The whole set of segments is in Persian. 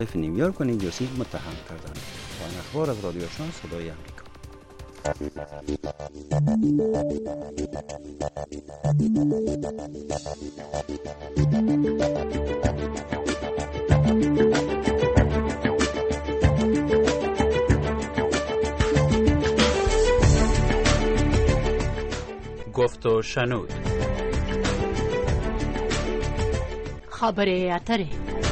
نیویورک و نیوجرسی متهم کردند. پایان اخبار از رادیو آشنا صدای آمریکا. گفت و شنود. خبره اتره.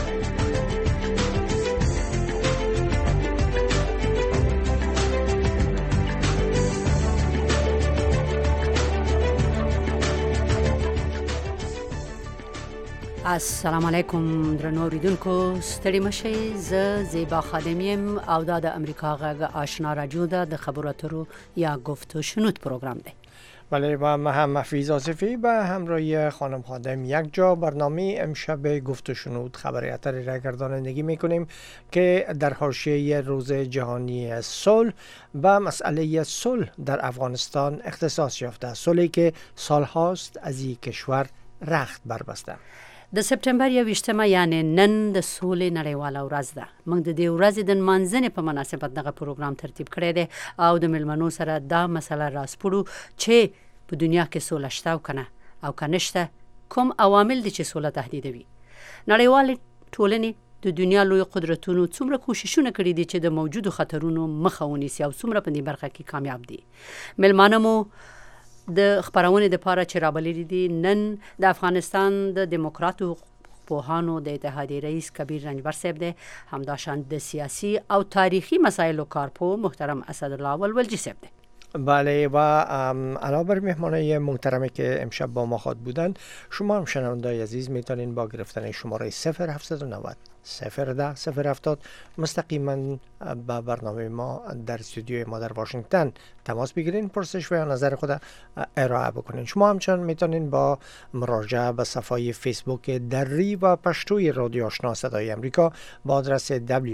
السلام علیکم درنو اوریدونکو، ستړي مشئ. زه زیبا خادمیم او دا د امریکا غږ آشنا راډیو ده د خبرو اترو یا گفت و شنود پروگرام ده. بله، و من هم مفیز آصفی به همراه خانم خادم یک جا برنامه امشب گفت و شنود خبر اتری را گردانندگی میکنیم که در حاشیه روز جهانی صلح و مسئله صلح در افغانستان اختصاص یافته، صلحی که سالهاست از این کشور رخت بربسته. د سپتمبر 28 یعنی نن د سولې نړیواله ورځ ده. موږ د دې ورځې د نمانځنې په مناسبت دغه پروګرام ترتیب کړی دی او د ملمنو سره دا مسله راسپړو چې په دنیا کې سوله شته او کنه او کنهشته، کوم عوامل دي چې سوله تهدیدوي. نړیوال ټولنې د دنیا لوی قدرتونو څومره کوششونه کړي دي چې د موجودو خطرونو مخه ونیسي او څومره په دې برخه کې کامیاب دي. ملمانه مو د خبرونې د پاره چې رابللي دي نن د افغانستان د دیموکراتو پوهانو د اتحادیې رئیس کبیر رنجبر صاحب دی، همداشان د سیاسی او تاریخی مسائلو کارپو محترم اسدالله ولولجی صاحب دی. بله، و علاوه بر مهمانای محترمی که امشب با ما خواهد بودند، شما هم شنوندای عزیز میتونین با گرفتن شماره 0790 010 070 مستقیما با برنامه ما در استودیوی ما در واشنگتن تماس بگیرین، پرسش و نظر خود ارائه بکنین. شما همچنان میتونین با مراجعه به صفحه فیسبوک دری و پشتوی رادیو آشنا صدای امریکا با آدرس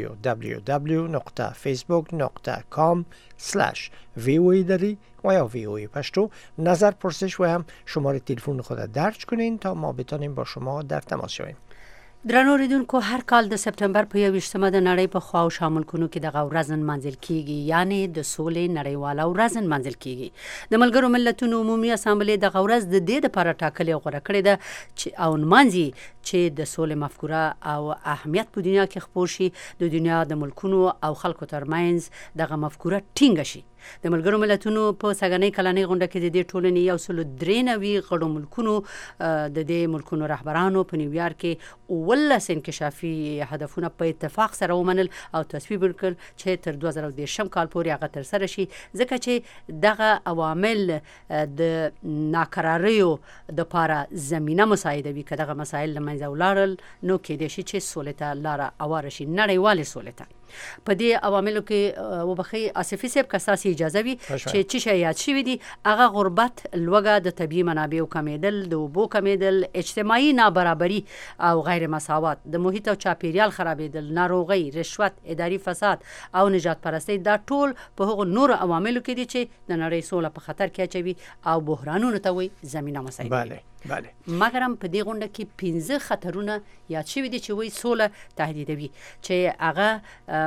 www.facebook.com/voa دری و یا VOA پشتو نظر، پرسش و هم شماره تلفن خود درج کنین تا ما بتونیم با شما در تماس شویم. درنو اوریدونکو، هر کال د سپتمبر په 28مه د نړۍ په خوا او شامل کونو کې دغه ورځ نمانځل کیږي، یعنی د سولې نړیواله ورځ نمانځل کیږي. د ملګرو ملتونو عمومي اسامبلې دغه ورځ د دې لپاره ټاکلې او غوړه کړې ده چې او نمانځي چې د سولې مفکوره او اهمیت په دنیا کې خپور شي، د دنیا د ملکونو او خلکو ترمنځ دغه مفکوره ټینګه شي. د ملګرو ملتونو په سګنۍ کلنۍ غونډه کې د دې ټولنې 193 غړو ملکونو د دې ملکونو رهبرانو په نیویارک کې ولس انکشافي هدفونه په اتفاق سره ومنل او تصویب کړل چې تر 2010 کال پورې هغه تر سره شي، ځکه چې دغه عوامل د ناکراریو د لپاره زمينه مساعدوي. که دغه مسایل له منځه ولاړل نو کېدای شي چې سولې ته لاره اواره شي، نړیوالې سولې ته. په دې عواملو کې وبخي آصفي صاحب که تاسو اجازه وي چې چی شي یاد شوی دي، هغه غربت، لوږه، د طبيعي منابعو کمیدل، د اوبو کمیدل، اجتماعي نابرابري او غیر مساوات، د محیط او چاپیریال خرابېدل، ناروغي، رشوت، اداري فساد او نجات پرستۍ، دا ټول په هغو نور عواملو کې دي چې د نړۍ سوله په خطر کې اچوي او بحرانونو ته وایي زمينه مسایل. بله بله. مګر هم په دې غونډه کې 15 خطرونه یاد شوي دي چې وایي سوله تهدیدوي، چې هغه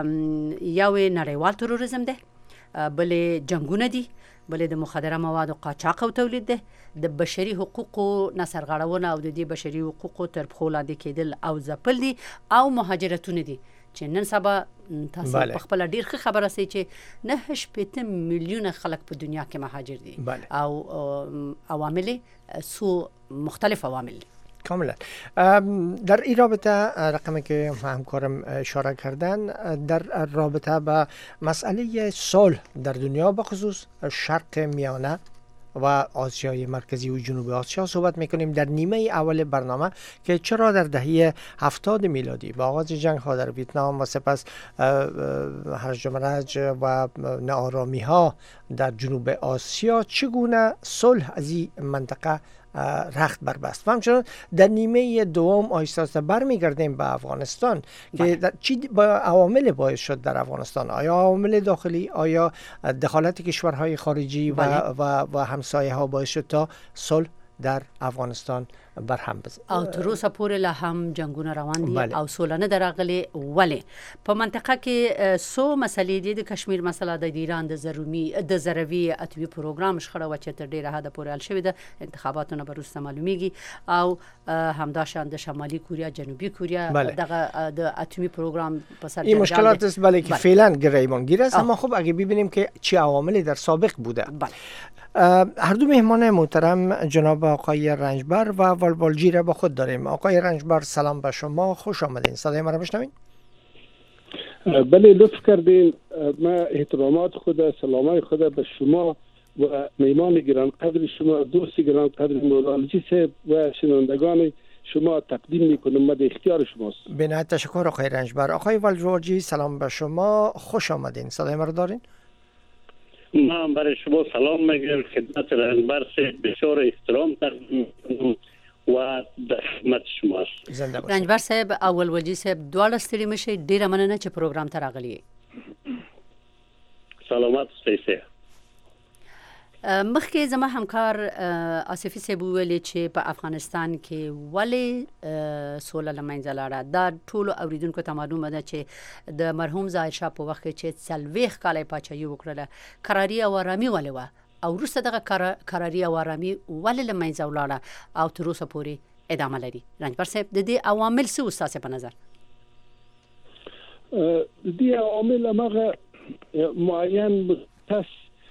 یو نړیوال تروریزم ده، بلې جنگونه دي، بلې د مخدره موادو قاچاق او تولید ده، د بشري حقوقو نسرغړونه او د دې بشري حقوقو تر پښو لاندې کېدل او ځپل دي، او مهاجرتونه دي چې نن سبا تاسو په خپل ډیر ښه خبره سي چې 9.8 میلیونه خلک په دنیا کې مهاجر دي. او عوامل سو مختلف عوامل کاملا. در این رابطه رقمی که همکارم اشاره کردن در رابطه با مسئله صلح در دنیا به خصوص شرق میانه و آسیای مرکزی و جنوب آسیا صحبت میکنیم در نیمه اول برنامه که چرا در دهه 70 میلادی با آغاز جنگ ها در ویتنام و سپس هرج و مرج و ناآرامی ها در جنوب آسیا چگونه صلح از این منطقه رخت بربست. و همچنان در نیمه دوم آیسته برمیگردیم به افغانستان که چی با عوامل باعث شد در افغانستان، آیا عوامل داخلی، آیا دخالت کشورهای خارجی و همسایه ها باعث شد تا صلح در افغانستان برهم بزن. او تر اوسه پورې لا هم جنگونه روان دي بله. او سوله نه درغلي ولې په منطقه کې سو مسلې دي د کشمیر مسله د ایران د ضروي اتوي پروګرام شخړه و چې تر ډیره حد پورې حل شوې ده انتخاباتونه بروسته معلومیږي او همداشان د شمالي کوریا جنوبي کوریا دغه د اتومی پروگرام په سر این مشکلات است بله که فعلا گریبانگیر است اما خب اگه ببینیم که چه عواملی در سابق بوده. هر دو مهمان محترم جناب آقای رنجبر و والوالجی را با خود داریم. آقای رنجبر سلام به شما، خوش آمدین. صدای ما را بشنوین؟ بله لطف کردین. ما احترامات خود، سلامای خود به شما و مهمان گران قدر شما، دوست گران قدر والوالجی صاحب و شنوندگان شما تقدیم میکنم. ما در اختیار شماست. بنایت تشکر آقای رنجبر. آقای والوالجی سلام به شما، خوش آمدین. صدای ما را دارین؟ من برای شما سلام میگم، خدمت رنجبر صاحب بسیار احترام تقدیم میکنم و در خدمت شماست. زنده باشید. رنجبر صاحب او والوالجی صاحب دواړه ستړي مشي، ډیره مننه چې پروګرام ته راغلی. سلامات اوسئ. مخکې زما همکار آصفي صاحب ویلي چې په افغانستان کې ولې سوله له منځه لاړه. دا ټولو اوریدونکو ته معلومه ده چې د مرحوم ظاهر شاه په وخت کې چې 40 کاله پاچاهي وکړله، قراري او آرامي ولې وه او وروسته دغه قراري او آرامي ولې له منځه ولاړه او تر اوسه پورې ادامه لري. رنجبر صاحب د دې عوامل څه و ستاسو په نظر؟ د دې عوامل هغه معین مختص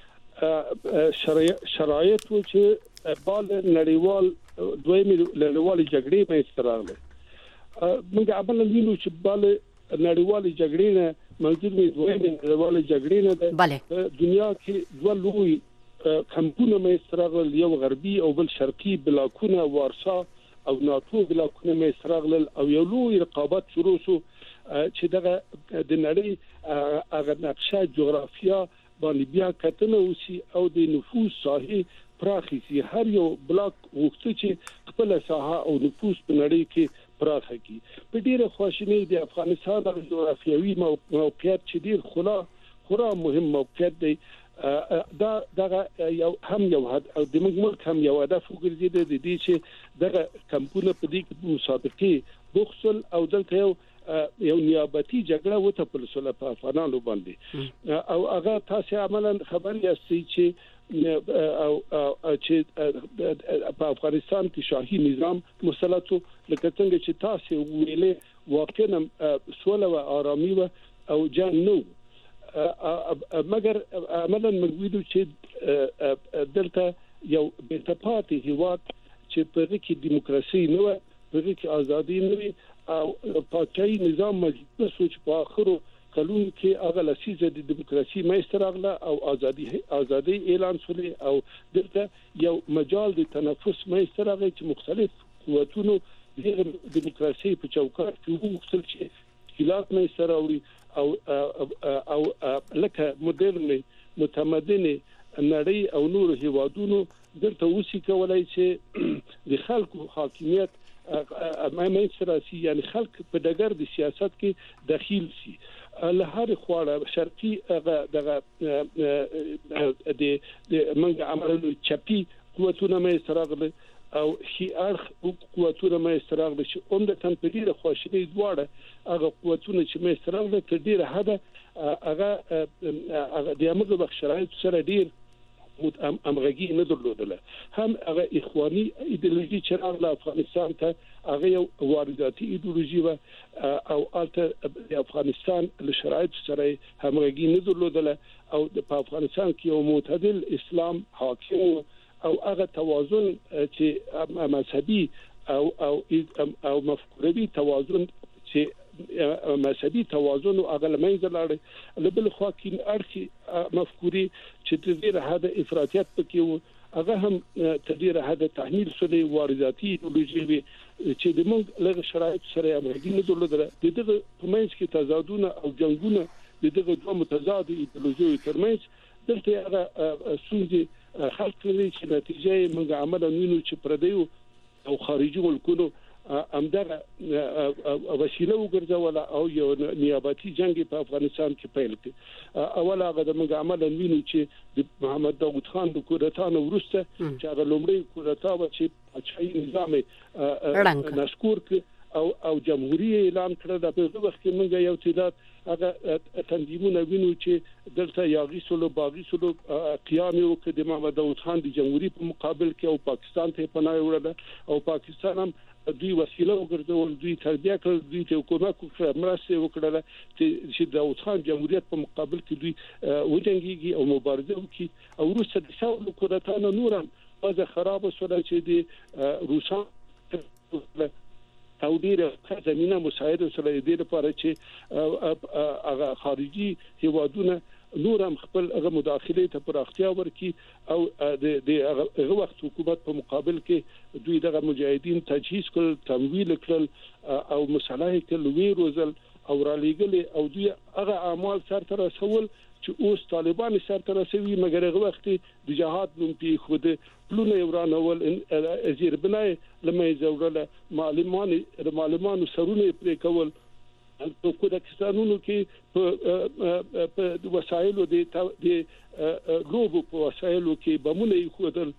شرایط و چې بال نړیوال دویمه نړیوال جګړې منځته راغله. موږ عملاً وینو چې بال نړیوال جګړې نه موجود می دویمه نړیوال جګړې نه ده. دنیا کې دوه لوی کمپونه منځته راغلل، یو غربي او بل شرقي بلاکونه، وارسا او ناتو بلاکونه منځته راغلل او یو لوی رقابت شروع شو چې دغه د نړۍ هغه نقشه جغرافیا باندې بیا کتنه وسی او د نفوس ساحه پراخي سي. هر یو بلاک وخت چې خپل ساحه او نفوس په نړۍ کې پراخه کی. په ډیره خواشینی د افغانستان د جغرافیوي موقعیت چې ډیر خورا مهم موقعیت دی. دا دغه یو هدف او د ملک هم یو هدف وګرځیدل د دې چې دغه کمپونه په دې مسابقه بوخسل او دلته یو نیابتي جګړه وته په لسله په افغانانو باندې او هغه تاسو عملاً خبر یاستئ چې په افغانستان کې شاهي نظام مسلط لکه څنګه چې تاسو ویلې واقعا سوله او آرامي او جنگ نو مګر عملاً موږ چې دلته یو بیتپاتې هیواد چې په کې دیموکراسي نه و، په کې ازادي نه وي او پاکي نظام مجبور شو چې په اخرو کلونو کې هغه لسیزه د دیموکراسي منځته راغله او ازادي اعلان شوه او دلته یو مجال د تنفس منځته راغی چې مختلف قوتونو د دیموکراسي په چوکاټ کې وغوښتل چې خلاف منځته راوړي او لکه مدرن متمدن نړۍ او نور هیوادونو دلته وسی کولای چې د خلکو حاکمیت امامي سراسي یعنی خلک په دګر د سیاست کې داخل سي. له هر خوړه شرقي دغه د منګ عملو چپی قوتونه مې سراغله او شي ارخ قوتونه مې سراغله چې عمده په ډیره خوشالي دواړه هغه قوتونه چې مې سراغله تر ډیره حد هغه د امغه بخشرایت سره ډیر امغږی نه درلودله. هم هغه اخواني ایدئولوژي چې راغله افغانستان ته هغه یو وارداتي ایدئولوژي و او البته د افغانستان له شرایط سره همغږی نه درلودله او په افغانستان کې یو معتدل اسلام حاکم او هغه توازن چې مذهبي او مفکوري توازن چې مذهبي توازن او اغلمنځ لري له بل خوا کې ارخي مفکوري چې د دې حد افراطیت پکې وو هغه هم تدیر حد تحمیل شوی وارداتي ایدئولوژي چې د موږ له شرایط سره امریکا نه درلودله. دغه په منځ کې تضادونه او جنگونه دغه دوه متضاد ایدئولوژي ترمنځ دلته هغه سوزي خلک لري چې نتیجه موږ عملاً وینو چې پردیو او خارجي ملکونو امدغه وسیله وګرځوله او یو نیابتي جنگ په افغانستان کې پیل کړ. اول هغه د موږ عملاً وینو چې د محمد داوود خان د کودتا وروسته چې هغه لومړی کودتا و چې پادشاهي نظام نسکور او جمهوریت اعلان کړ. د په وخت کې موږ یو تعداد هغه تنظیمونه وینو چې دلته یاغي سلو باغي سلو قیام وکړ د محمد داود خان د جمهوریت په مقابل کې او پاکستان ته پناه وړل او پاکستان هم دوی وسیله وګرځول، دوی تربیه کړ، دوی ته حکومت وکړ، مرسته وکړه چې داود خان جمهوریت په مقابل کې دوی وجنګيږي او مبارزه وکړي. او وروسته د ثور کودتانه نورم وضع خراب شوه چې د روسان او ډیره زمينه مساعده سره دې لپاره چې هغه خارجي هیوادونه نور هم خپل هغه مداخله ته پراختیا ورکړي او د هغه وخت حکومت په مقابل کې دوی دغه مجاهدین تجهیز کړل، تمویل کړل او مسلح کړل، وی روزل او را لېګل او دوی هغه اعمال سره رسول چې اوس طالبان سره رسوي. مګر هغه وخت د جهاد نوم په خود پلونه ورانول ازیربنای لمه زورله معلمان سرونه پرې کول په کودکستانونو کې په وسایلو د لوبو په وسایلو کې بمونه خودل،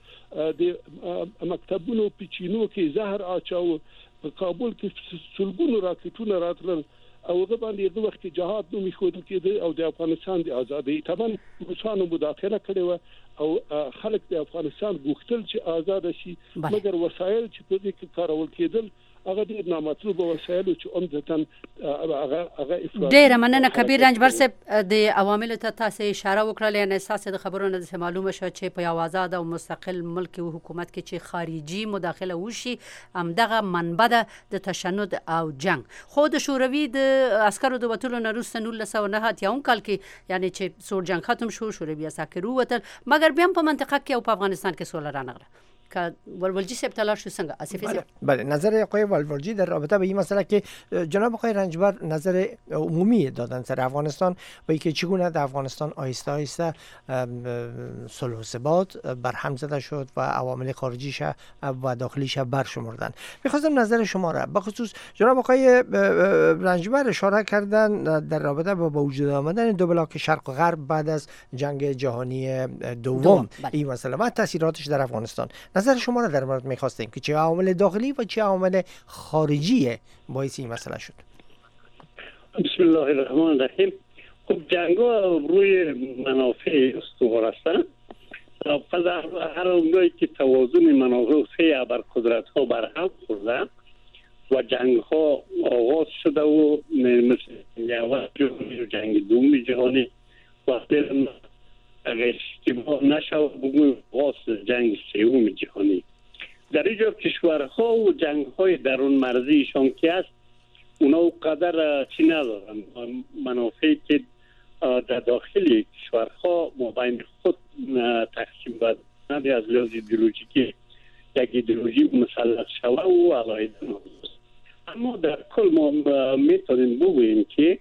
د مکتبونو پچینو کې زهر اچاو، په کابل کې سلګونو راکټونه راتلل او هغه باندې د وخت جهاد نوم خودل کېده او د افغانستان د ازادۍ طبعا روسانو مداخله کړې و او خلک د افغانستان غوښتل چې آزاد شي. مګر وسایل چې په دې کې کارول کېدل هغه ډیر نامطلوب وسایل چې عمدتاً هغه ډیر مننه کبیر رنجبر صاحب د عوامل ته تاسو اشاره وکړه، یعنی اساس د خبرونو د معلومه شو چې په یو آزاد او مستقل ملک او حکومت کې چې خارجي مداخله وشي هم دغه منبع د تشنج او جنگ. خو د شوروي د عسکرو د وټولو نه وروسته 1909 کال کې یعنی چې سور جنگ ختم شو، شوروي عسکر ووتل، مګر بیا په منطقه کې او په افغانستان کې سوله رانغله. که ولولجی صاحب تلاش شو څنګه آصف صاحب؟ بله نظر آقای ولولجی در رابطه به این مسئله که جناب آقای رنجبر نظر عمومی دادن سر افغانستان و اینکه چگونه در افغانستان آهسته آهسته صلح و ثبات برهم زده شد و عوامل خارجیش و داخلیش برشمردن. می‌خواستم نظر شما را به خصوص جناب آقای رنجبر اشاره کردن در رابطه با وجود آمدن دو بلاک شرق و غرب بعد از جنگ جهانی دوم این مسئله و تاثیراتش در افغانستان. نظر شما را در مورد می‌خواستیم که چه عوامل داخلی و چه عوامل خارجی باعث این مسئله شد. بسم الله الرحمن الرحیم. خب جنگ‌ها روی منافع استوار هستند. پس هر اونجایی که توازن منافع سه ابرقدرت‌ها برهم خورده و جنگ‌ها آغاز شده و مثل جنگ دوم جهانی و اشتباه نشود بگویم آغاز جنگ سوم جهانی. در اینجا کشورها و جنگ‌های درون مرزیشان که است اونا قدر چی ندارن، منافعی که در داخل کشورها مابین خود تقسیم بدند از لحاظ ایدئولوژیکی یک ایدئولوژی مسلط شوه و علایده ناموز. اما در کل ما میتونیم بگوییم که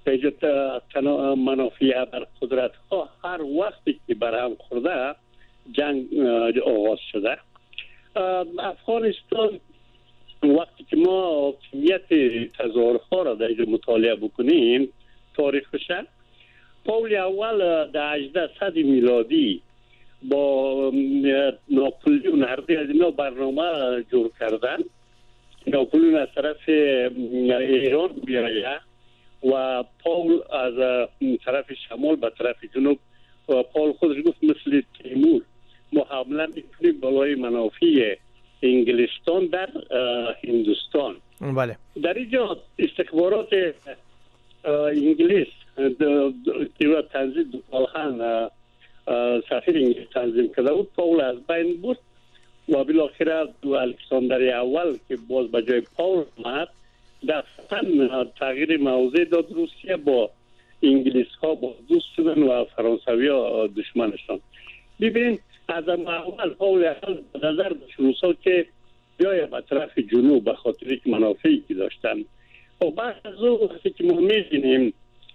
منافع بر قدرت ها هر وقتی که برهم خورده جنگ آغاز شده. افغانستان وقتی که ما کمیت تظاهرها را در مطالعه بکنیم تاریخش، پول اول در 1800 میلادی با ناپلیون هر دو از اینا برنامه جور کردن. ناپلیون از طرف ایران بیایه و پول از طرف شمال به طرف جنوب و پول خودش گفت مثل تیمور ما حمله میکنیم بالای منافع انگلستان در هندوستان. بله. در اینجا استخبارات انگلیس که تنظیم دوپالخان سفیر انگلیس تنظیم کرده بود پول از بین بود و بالاخره دو الکساندر اول که باز به جای پول آمد دستن تغییر موضع داد. روسیه با انگلیس ها با دوست شدن و فرانسوی ها دشمنشان. ببینید از اول پول اول به نظر داشت روسا که بیایه به طرف جنوب به خاطر که منافعی که داشتن. و بعد از اون وقتی که ما می‌بینیم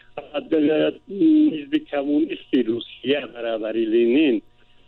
حزب کمونیست روسیه برابری لنین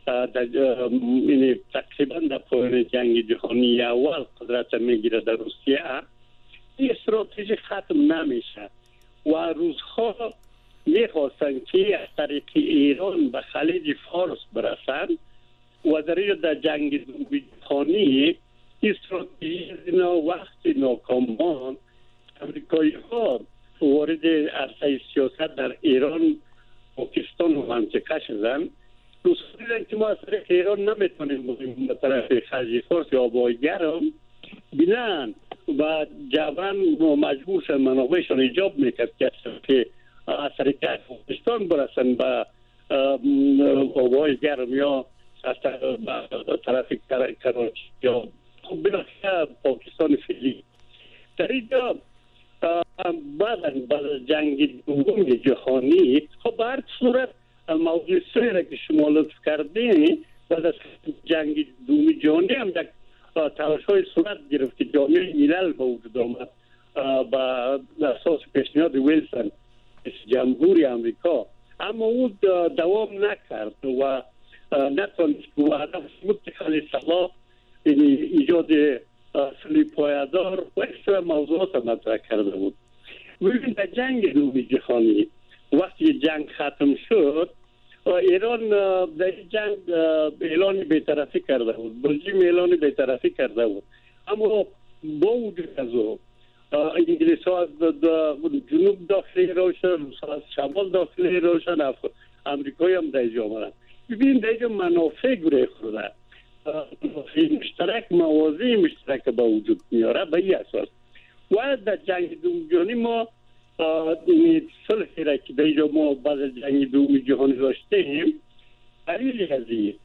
تقریبا در پایان جنگ جهانی اول قدرت میگیره در روسیه، این استراتژی ختم نمیشه و روزها میخواستن که از طریق ایران به خلیج فارس برسن و در جنگ جهانی استراتژی اینا وقتی ناکام ماند، امریکایی ها وارد عرصه سیاست در ایران، پاکستان و منطقه شدن. دوست دیدن که ما از طریق ایران نمیتونیم بودیم به طرف خلیج فارس یا آبهای گرم بینن و جبران مجبور شدن منابعشان ایجاب میکرد که از طریق پاکستان برسن به آبهای گرم یا از طرف کراچی یا بالاخره پاکستان فعلی. در اینجا بعد از جنگ دوم جهانی خب به هر صورت موضوع سوی را که شما لطف کردین، بعد از جنگ دوم جهانی هم یک تلاش های صورت گرفت که جامعه ملل به وجود آمد به اساس پیشنهاد ویلسون جمهوری امریکا، اما او دوام نکرد و نتونست و هدف بود که خیلی صلاح ایجاد صلح پایدار و اکثر موضوعات مطرح کرده بود. ببین در جنگ دوم جهانی وقتی جنگ ختم شد، ایران در جنگ اعلان بی‌طرفی کرده بود، بلژیم اعلان بی‌طرفی کرده بود، اما با وجود از او انگلیس ها از جنوب داخلی روشن، از شمال داخلی روشن، امریکایی هم در اینجا آمدن. ببین در اینجا منافع گره خورده، مشترک، موازی مشترک با وجود میاره به این اساس. و در جنگ دوم جهانی ما صلحی را که در اینجا ما بعد از جنگ دوم جهانی داشتیم دلیل هزی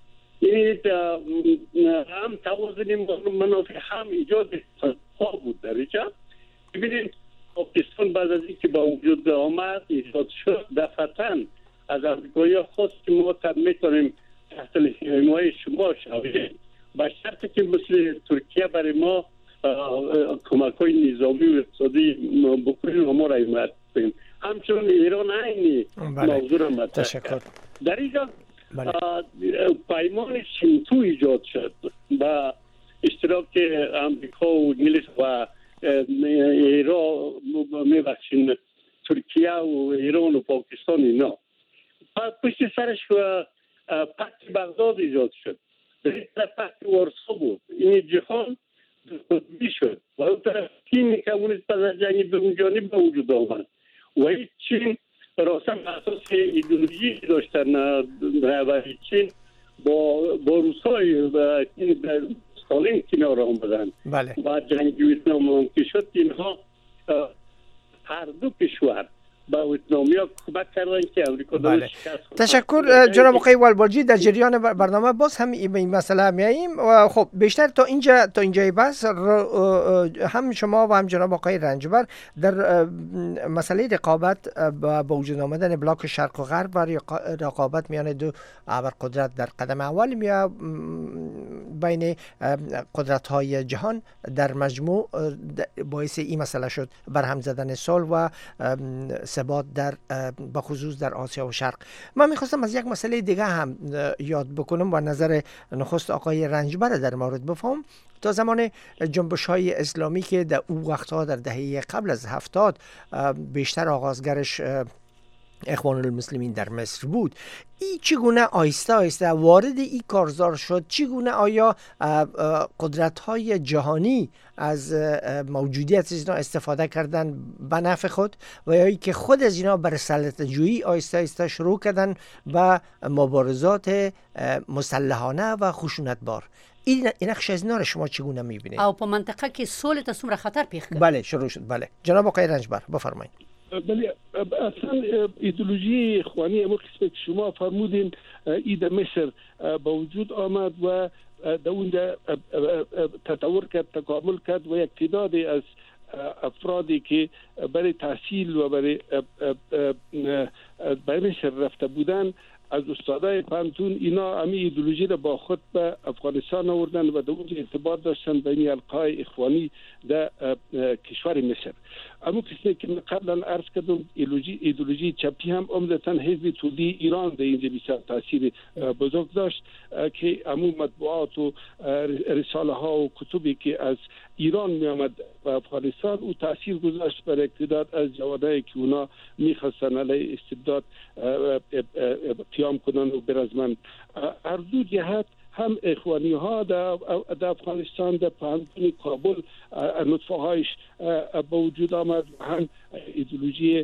هم توازن منافع هم ایجاد ها بود در اینجا. ببینید پاکستان بعد از اینکه با وجود آمد ایجاد شد، دفعتاً از امریکایی خواست که ما میتونیم تحت حمایت شما شویم با شرطی که مثل ترکیه برای ما کمک های نظامی و اقتصادی بکنیم و ما را حمایت کنیم. همچنان ایران عینی موضوع را مطرح کرد. در اینجا پیمان شینتو ایجاد شد با اشتراک امریکا و انگلیس و ایران، میبخشین ترکیه و ایران و پاکستان. اینا پشت سرش پکت بغداد ایجاد شد، در این طرف پکت وارسا بود. این جهان دو شد و اون طرف چین کمونیست پس از جنگ دوم جهانی به وجود آمد و این چین راستن اساس ایدئولوژی داشتن. رهبری چین با روسای و استالین کنار آمدن. بعد جنگ ویتنام هم که شد، اینها هر دو کشور با ویتنامیا کمک کردن که امریکا شکست. تشکر جناب آقای والباجی. در جریان برنامه باز هم به این مسئله میاییم و خب بیشتر تا اینجای بحث هم شما و هم جناب آقای رنجبر در مسئله رقابت با وجود آمدن بلاک شرق و غرب و رقابت میان دو ابرقدرت در قدم اول یا بین قدرت‌های جهان در مجموع باعث این مسئله شد برهم زدن صلح و ثبات در بخصوص در آسیا و شرق. من میخواستم از یک مسئله دیگه هم یاد بکنم و نظر نخست آقای رنجبر در مورد بفهم. تا زمان جنبش‌های اسلامی که در اون وقتها در دهه قبل از 70 بیشتر آغازگرش اخوان المسلمین در مصر بود، این چگونه آهسته آهسته وارد این کارزار شد؟ چگونه آیا قدرت‌های جهانی از موجودیت اینا استفاده کردن به نفع خود و یا که خود از اینا بر سلطنت جویی آهسته آهسته شروع کردن به مبارزات مسلحانه و خشونتبار؟ این نقش از اینا را شما چگونه می‌بینید؟ او په منطقه کې سولې ته څومره خطر پیښ کړ؟ بله شروع شد. بله جناب آقای رنجبر بفرمایید. بله اصلا ایدئولوژی اخوانی همون قسمت شما فرمودین این در مصر با وجود آمد و در اونجا تطور کرد، تکامل کرد و یک تعدادی از افرادی که برای تحصیل و برای مصر رفته بودن از استادای پانتون، اینا همین ایدئولوژی را با خود به افغانستان آوردن و در اونجا ارتباط داشتن بین القای اخوانی در کشور مصر. اما کسی که قبلا عرض کردم ایدئولوژی چپی هم عمدتاً حزب توده ایران در اینجا بسیار تاثیر بزرگ داشت که همون مطبوعات و رساله ها و کتبی که از ایران می آمد و افغانستان او تاثیر گذاشت بر اقتدار از جوانایی که اونا میخواستن علیه استبداد قیام کنن و برزمن. هر دو جهت هم اخوانی ها در افغانستان در پانتون کابل نطفه هایش به وجود آمد، هم ایدئولوژی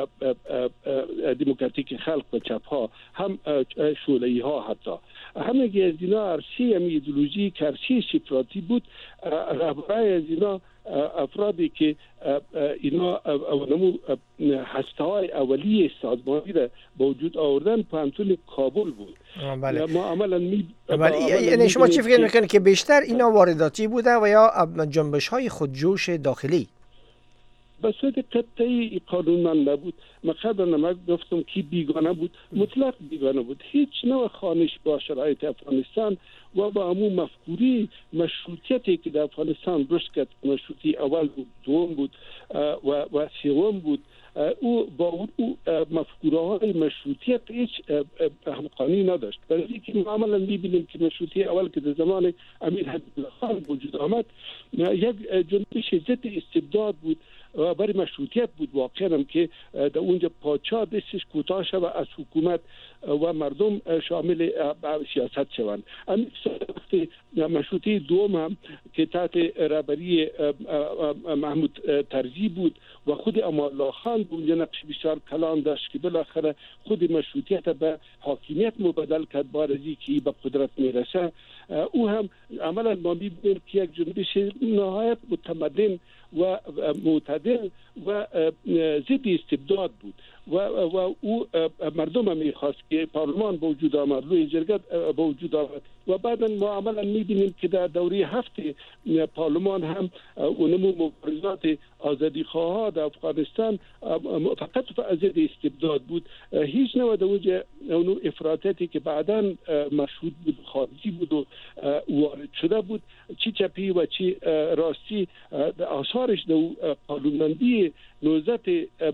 دموکراتیک خلق و چپ ها، هم شوروی ها، حتی همه از اینا عرصه ایدئولوژی که عرصه سفراتی بود. رهبرای از اینا افرادی که اینا اونمو هسته‌های اولیه سازمانی را به وجود آوردن پانتون کابل بود. بله. ما عملاً یعنی شما چی فکر میکنید که بیشتر اینا وارداتی بوده و یا جنبش‌های خودجوش داخلی؟ به صورت قطعی قانونمند نبود. من قبلا گفتم که بیگانه بود، مطلق بیگانه بود. هیچ نوع خانش با شرایط افغانستان و با همون مفکوری مشروطیتی که در افغانستان رشد کرد، مشروطی اول بود، دوم بود و سوم بود، او با او مفکوره‌های مشروطیت هیچ همخوانی نداشت. برای اینکه ما عملاً می‌بینیم که مشروطیت اول که در زمان امیر حبیب‌الله خان وجود آمد یک جنبش ضد استبداد بود و برای مشروطیت بود. واقعا هم که در اونجا پادشاه دستش کوتاه شد و از حکومت و مردم شامل سیاست شوند. وقتی مشروطه دوم هم که تحت رهبری محمود طرزی بود و خود امان الله خان اونجا نقش بسیار کلان داشت که بالاخره خود مشروطیت به حاکمیت مبدل کرد بعد از اینکه به قدرت میرسه. او هم عملا ما می‌بینیم که یک جنبش نهایت متمدن و معتدل و ضد استبداد بود و او مردم هم می‌خواست که پارلمان به وجود آمد، لوی جرگه به وجود آمد و بعدا ما عملا می‌بینیم که در دوره هفت پارلمان هم اونمو مبارزات آزادی خواه در افغانستان فقط ضد استبداد بود. هیچ نوع در اون افراطاتی که بعدا مشهود بود خارجی بود و وارد شده بود، چی چپی و چی راستی، آثارش در قانونمندی نوزت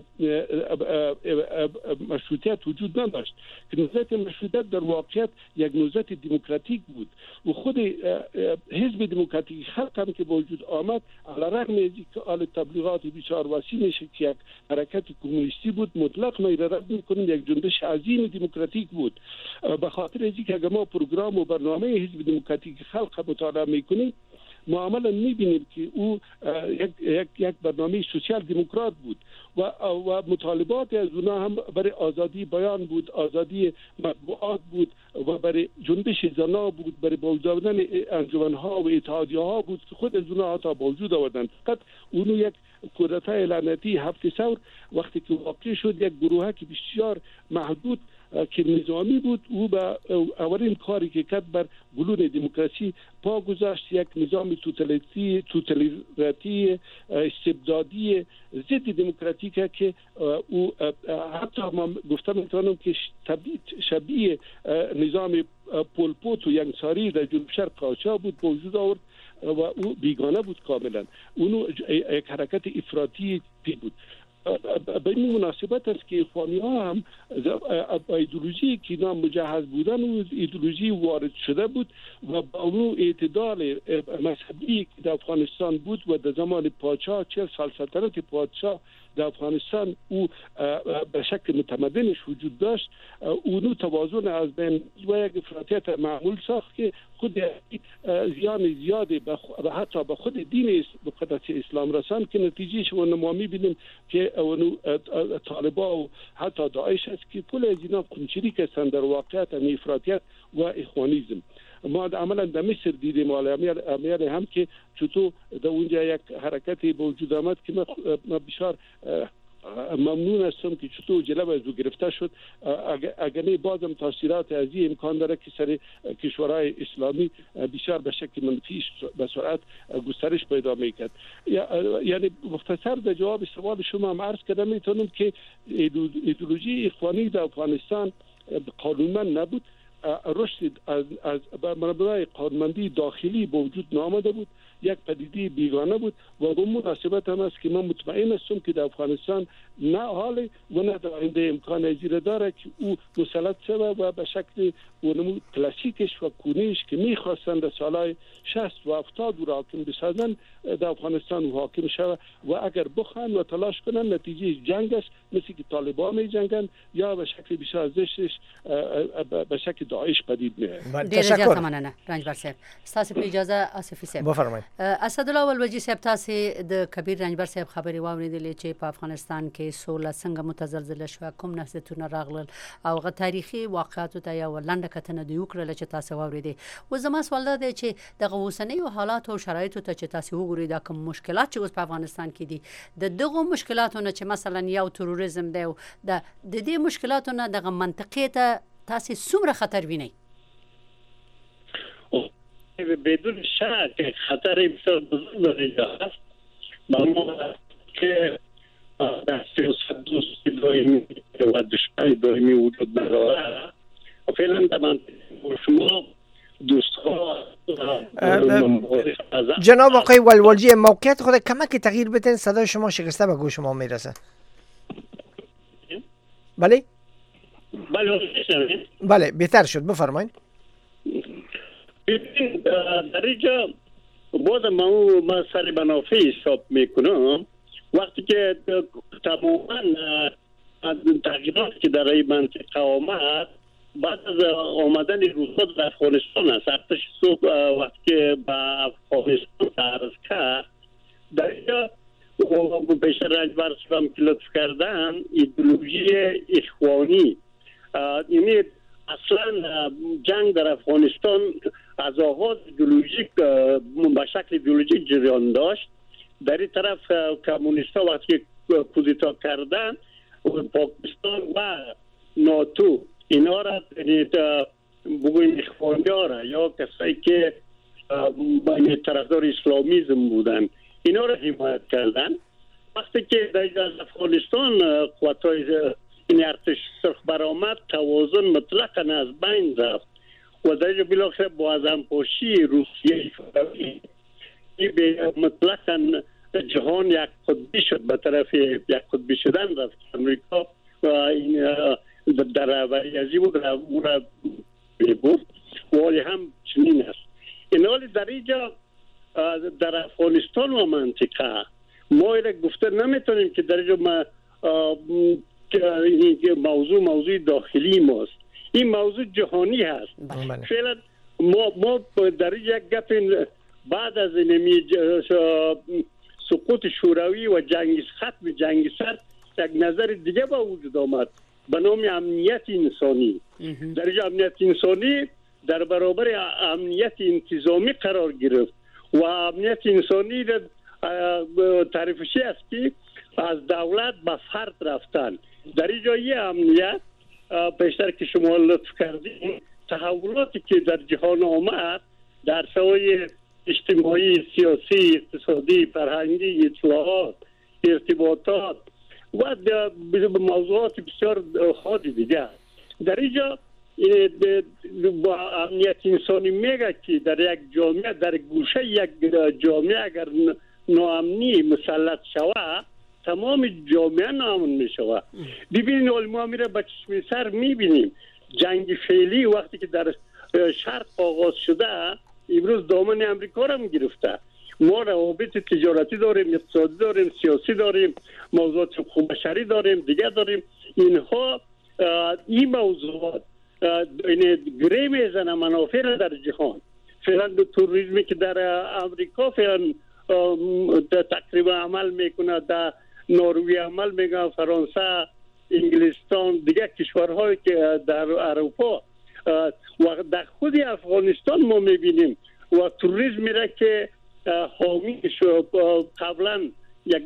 مشروطیت وجود نداشت که نوزت مشروطیت در واقعیت یک نوزت دموکراتیک بود و خود حزب دموکراتیک خلق هم که وجود آمد علیرغم از اینکه آل تبلیغات بسیار وسیع میشه که یک حرکت کمونیستی بود، مطلق ما رد میکنیم یک جنبش عظیم دموکراتیک بود. به خاطر از اینکه اگر ما پروگرام و برنامه حزب دموکراتیک خلق مطالعه میکنیم ما عملا میبینیم که او یک برنامه سوسیال دموکرات بود و مطالبات از اونا هم برای آزادی بیان بود، آزادی مطبوعات بود و برای جنبش زنا بود، برای باوجود آوردن انجمن‌ها و اتحادیه‌ها بود که خود از اونا حتی باوجود آوردن. فقط اونو یک کودتای لعنتی هفت ثور وقتی که واقع شد یک گروه که بسیار محدود که نظامی بود، او به اولین کاری که کرد بر بلون دموکراسی پا گذاشت، یک نظام توتالیتی استبدادی ضد دموکراتیک که او حتی ما گفتم میتونم که شبیه نظام پول پوت و ینگساری در جنوب شرق قاجار بود به وجود آورد و او بیگانه بود کاملا. اونو یک حرکت افراطی بود. به این مناسبت است که اخوانی ها هم ایدئولوژی که اینا مجهز بودن و ایدئولوژی وارد شده بود و با اون اعتدال مذهبی که در افغانستان بود و در زمان پادشاه 40 سال سلطنت پادشاه در افغانستان او به شکل متمدنش وجود داشت، اونو توازن از بین و یک افراطیت معمول ساخت که خود زیان زیادی حتی به خود دین مقدس اسلام رساند که نتیجهش ما می‌بینیم که اونو طالبا و حتی داعش است که کل از اینا کنچریک هستند در واقعیت افراطیت و اخوانیسم. ما عملا در مصر دیدیم امیال هم که چطور در اونجا یک حرکتی به وجود آمد که ما بسیار ممنون هستم که چطور جلوه از او گرفته شد. اگر نه بازم تاثیرات از این امکان داره که سر کشورهای اسلامی بسیار به شکل منفی به سرعت گسترش پیدا میکرد. یعنی مختصر در جواب سوال شما هم عرض کردم میتونم که ایدئولوژی اخوانی در افغانستان قانونمند نبود، رشد از مبنای قانونمندی داخلی به وجود نآمده بود، یک پدیده بیگانه بود و به مناسبت هم است که من مطمئن هستم که در افغانستان نه حال و نه در آینده امکان اجرا داره که او مسلط شود و به شکل اونمو کلاسیکش و کونیش که میخواستند در سالهای 60 و 70 را حاکم بسازن در افغانستان و حاکم شود و اگر بخوان و تلاش کنن نتیجه جنگ است، مثل که طالبان می جنگن یا به شکل بیشتر زشتش به شکل داعش پدید میاد. تشکر مننه رنجبر صاحب. تاسو په اجازه اسفي صاحب بفرمایئ. اسدالله ولوجي صاحب تاسو د کبیر رنجبر صاحب خبري واوریدلې چې په افغانستان کې سوله څنګه متزلزله شو، کوم نهضتونه راغلل او غو تاریخي واقعاتو ته یو لنډه کتنه دی وکړه چې تاسو واوریدې. و زما سوال دا دی چې د اوسنیو حالات او شرایطو ته چې تاسو وګورئ دا کوم مشکلات چې اوس په افغانستان کې دي، د دغه مشکلاتونو چې مثلا یو تروریزم دی او د دې مشکلاتونو دغه منطقې ته تاسو څومره خطر وینئ؟ بدون شک خطر بسیار بزرگ داره است. معمولا که در سیاست دوستی دائمی و دشمنی دائمی وجود نداره. فعلا در منطقه شما دوستها جناب آقای ولولجی موقعیت خود کمک تغییر بدین، صدای شما شکسته به گوش ما میرسه. بله بله بهتر شد، بفرمایید. در اینجا باز ما سر منافع حساب میکنم وقتی که تماما تغییرات که در این منطقه آمد بعد از آمدن روس‌ها در افغانستان است. ارتش صبح وقتی که به افغانستان تعرض کرد در اینجا بیشتر رنجبر صاحب که لطف کردن ایدئولوژی اخوانی، یعنی اصلا جنگ در افغانستان از آغاز ایدئولوژیک به شکل ایدئولوژیک جریان داشت. در این طرف کمونیست‌ها وقتی کودتا کردن پاکستان و ناتو اینا را بگوین اخوانی‌ها را یا کسایی که طرفدار اسلامیسم بودن اینا را حمایت کردن. وقتی که در افغانستان قوت‌های این ارتش سرخ برآمد توازن مطلقاً از بین رفت و در اینجا بالاخره با ازمپاشی روسیه شوروی مطلقاً جهان یک قطبی شد، به طرف یک قطبی شدن رفت. امریکا و این در اولیازی بود او را بود ولی هم چنین است. این حالی در اینجا در افغانستان و منطقه ما را گفته نمیتونیم که در اینجا موضوع داخلی ماست، این موضوع جهانی هست. فعلا ما در یک گپ بعد از سقوط شوروی و ختم جنگ سرد یک نظر دیگه با وجود آمد به نام امنیت انسانی. در اینجا امنیت انسانی در برابر امنیت انتظامی قرار گرفت و امنیت انسانی تعریفش است که از دولت به فرد رفتن. در اینجا یه امنیت بیشتر که شما لطف کردین تحولاتی که در جهان آمد در سوای اجتماعی، سیاسی، اقتصادی، فرهنگی، اطلاعات، ارتباطات و موضوعات بسیار خاصی دیگه. در اینجا با امنیت انسانی میگه که در یک جامعه، در گوشه یک جامعه اگر ناامنی مسلط شود تمام جامعه ناامن میشود. ببینید ما میره با چشم سر میبینیم جنگ فعلی وقتی که در شرق آغاز شده امروز دامن امریکا را گرفته. ما روابط تجارتی داریم، اقتصادی داریم، سیاسی داریم، موضوعات حقوق بشری داریم، دیگه داریم. اینها این موضوعات گره میزنه منافع را در جهان. فعلا تروریسمی که در امریکا فعلا تقریبا عمل میکنه، در نروژ عمل میکنه، فرانسه، انگلستان، دیگه کشورهایی که در اروپا و در خود افغانستان ما میبینیم و تروریسمی را که حامیش قبلا یک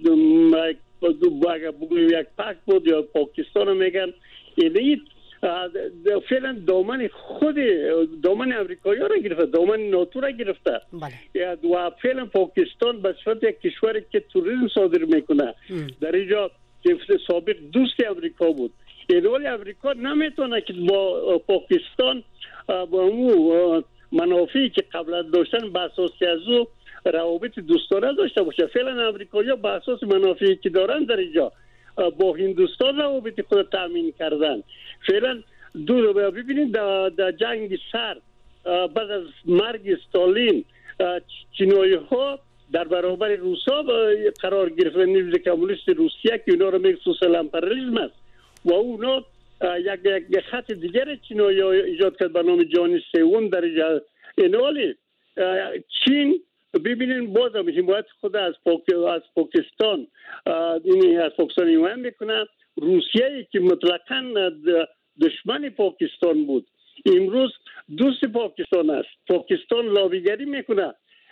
پاک بود یا پاکستان میگن، اینی فعلا دامن امریکایی را گرفته، دامن ناتو را گرفته و فعلا پاکستان به صورت یک کشوری که تروریسم صادر میکنه در اینجا سابق دوست امریکا بود. ایدولی امریکا نمیتونه که با پاکستان با اون منافعی که قبلا داشتن به اساس از او روابط دوستانه داشته باشه. فعلا امریکایی به اساس منافعی که دارن در اینجا با هندوستان روابط خود تامین کردن. فعلا ببینید در جنگ سرد بعد از مرگ استالین چینایی ها در برابر روسا قرار گرفتن. نیروی کمونیست روسیه که اونا رو میگه سوسیال امپریالیسم است و اونا یک خط دیگر چینایی ها ایجاد کرد به نام جهان سوم در اینالی. چین ببینین بازم حمایت خود از پاکستان حمایت میکنه. روسیه که مطلقاً دشمن پاکستان بود امروز دوست پاکستان است. پاکستان لابیگری میکنه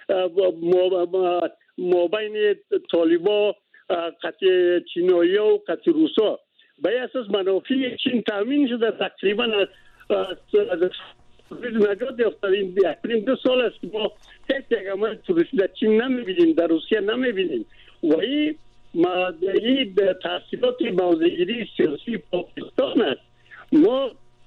مابین طالبا قطع چینایی و قطع روسا به اساس منافع چین تامین شده. تقریبا از نجات یافتیم. این 2 سال است ما هیچ یک عمل توریستی در چین نمیبینیم، در روسیه نمیبینیم و این تحصیلات موضع‌گیری سیاسی پاکستان است. ما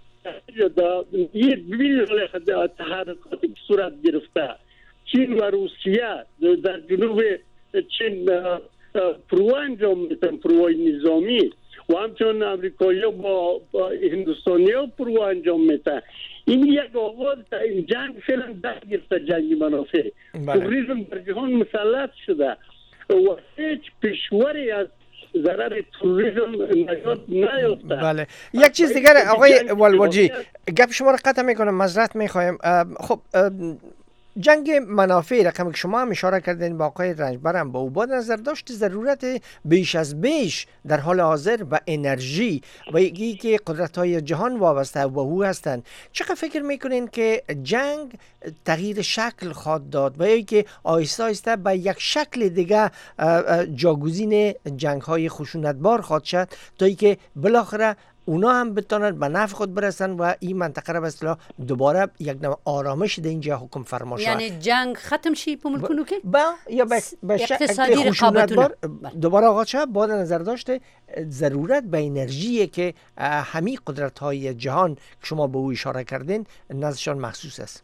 ببینید تحرکاتی صورت گرفته چین و روسیه در جنوب چین پرو انجام میتن، پروهای نظامی و همچنان امریکایی با هندوستانی ها پرو انجام میتن. این یک آغاز این جنگ فعلا در گرفته، جنگی منافع. توریسم در جهان مسلط شده و هیچ پیشوری از ضرر توریسم نجات نیافته. بله یک چیز دیگر آقای والواجی گپ شما را قطع میکنم، معذرت میخوایم. خب جنگ منافع رقمی که شما هم اشاره کردین با آقای رنجبرم با او با نظر داشت ضرورت بیش از بیش در حال حاضر به انرژی و یکی که قدرت‌های جهان وابسته و او هستند، چقدر فکر میکنین که جنگ تغییر شکل خواهد داد و یا که آهسته آهسته به یک شکل دیگه جاگزین جنگ‌های خشونتبار خواهد شد تا اینکه بالاخره اونا هم بتونن به نفع خود برسن و این منطقه را به اصطلاح دوباره یک نوع آرامش ده اینجا حکم فرما شود؟ یعنی جنگ ختم شي په ملکونو کې یا به اقتصادی رقابتونه دوباره آغاز شود. با نظر داشته ضرورت به انرژی که همه قدرت های جهان که شما به او اشاره کردین نزدشان مخصوص است.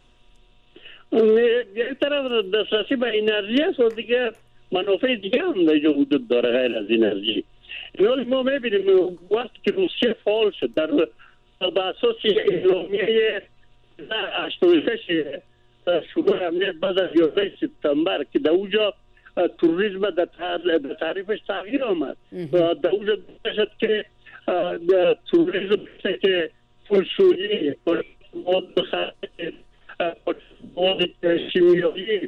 یک طرف دسترسی به انرژی است و دیگه منافع دیگه هم در وجود داره غیر از انرژی. ما میبینیم وقتی که روسیه فعال شد در به اساس اعلامیه 86 شروع امنیت بعد از 11 سپتامبر که در اونجا توریسم در تعریفش تغییر آمد. در اونجا شد که توریسم که پولشویی، مواد شیمیایی،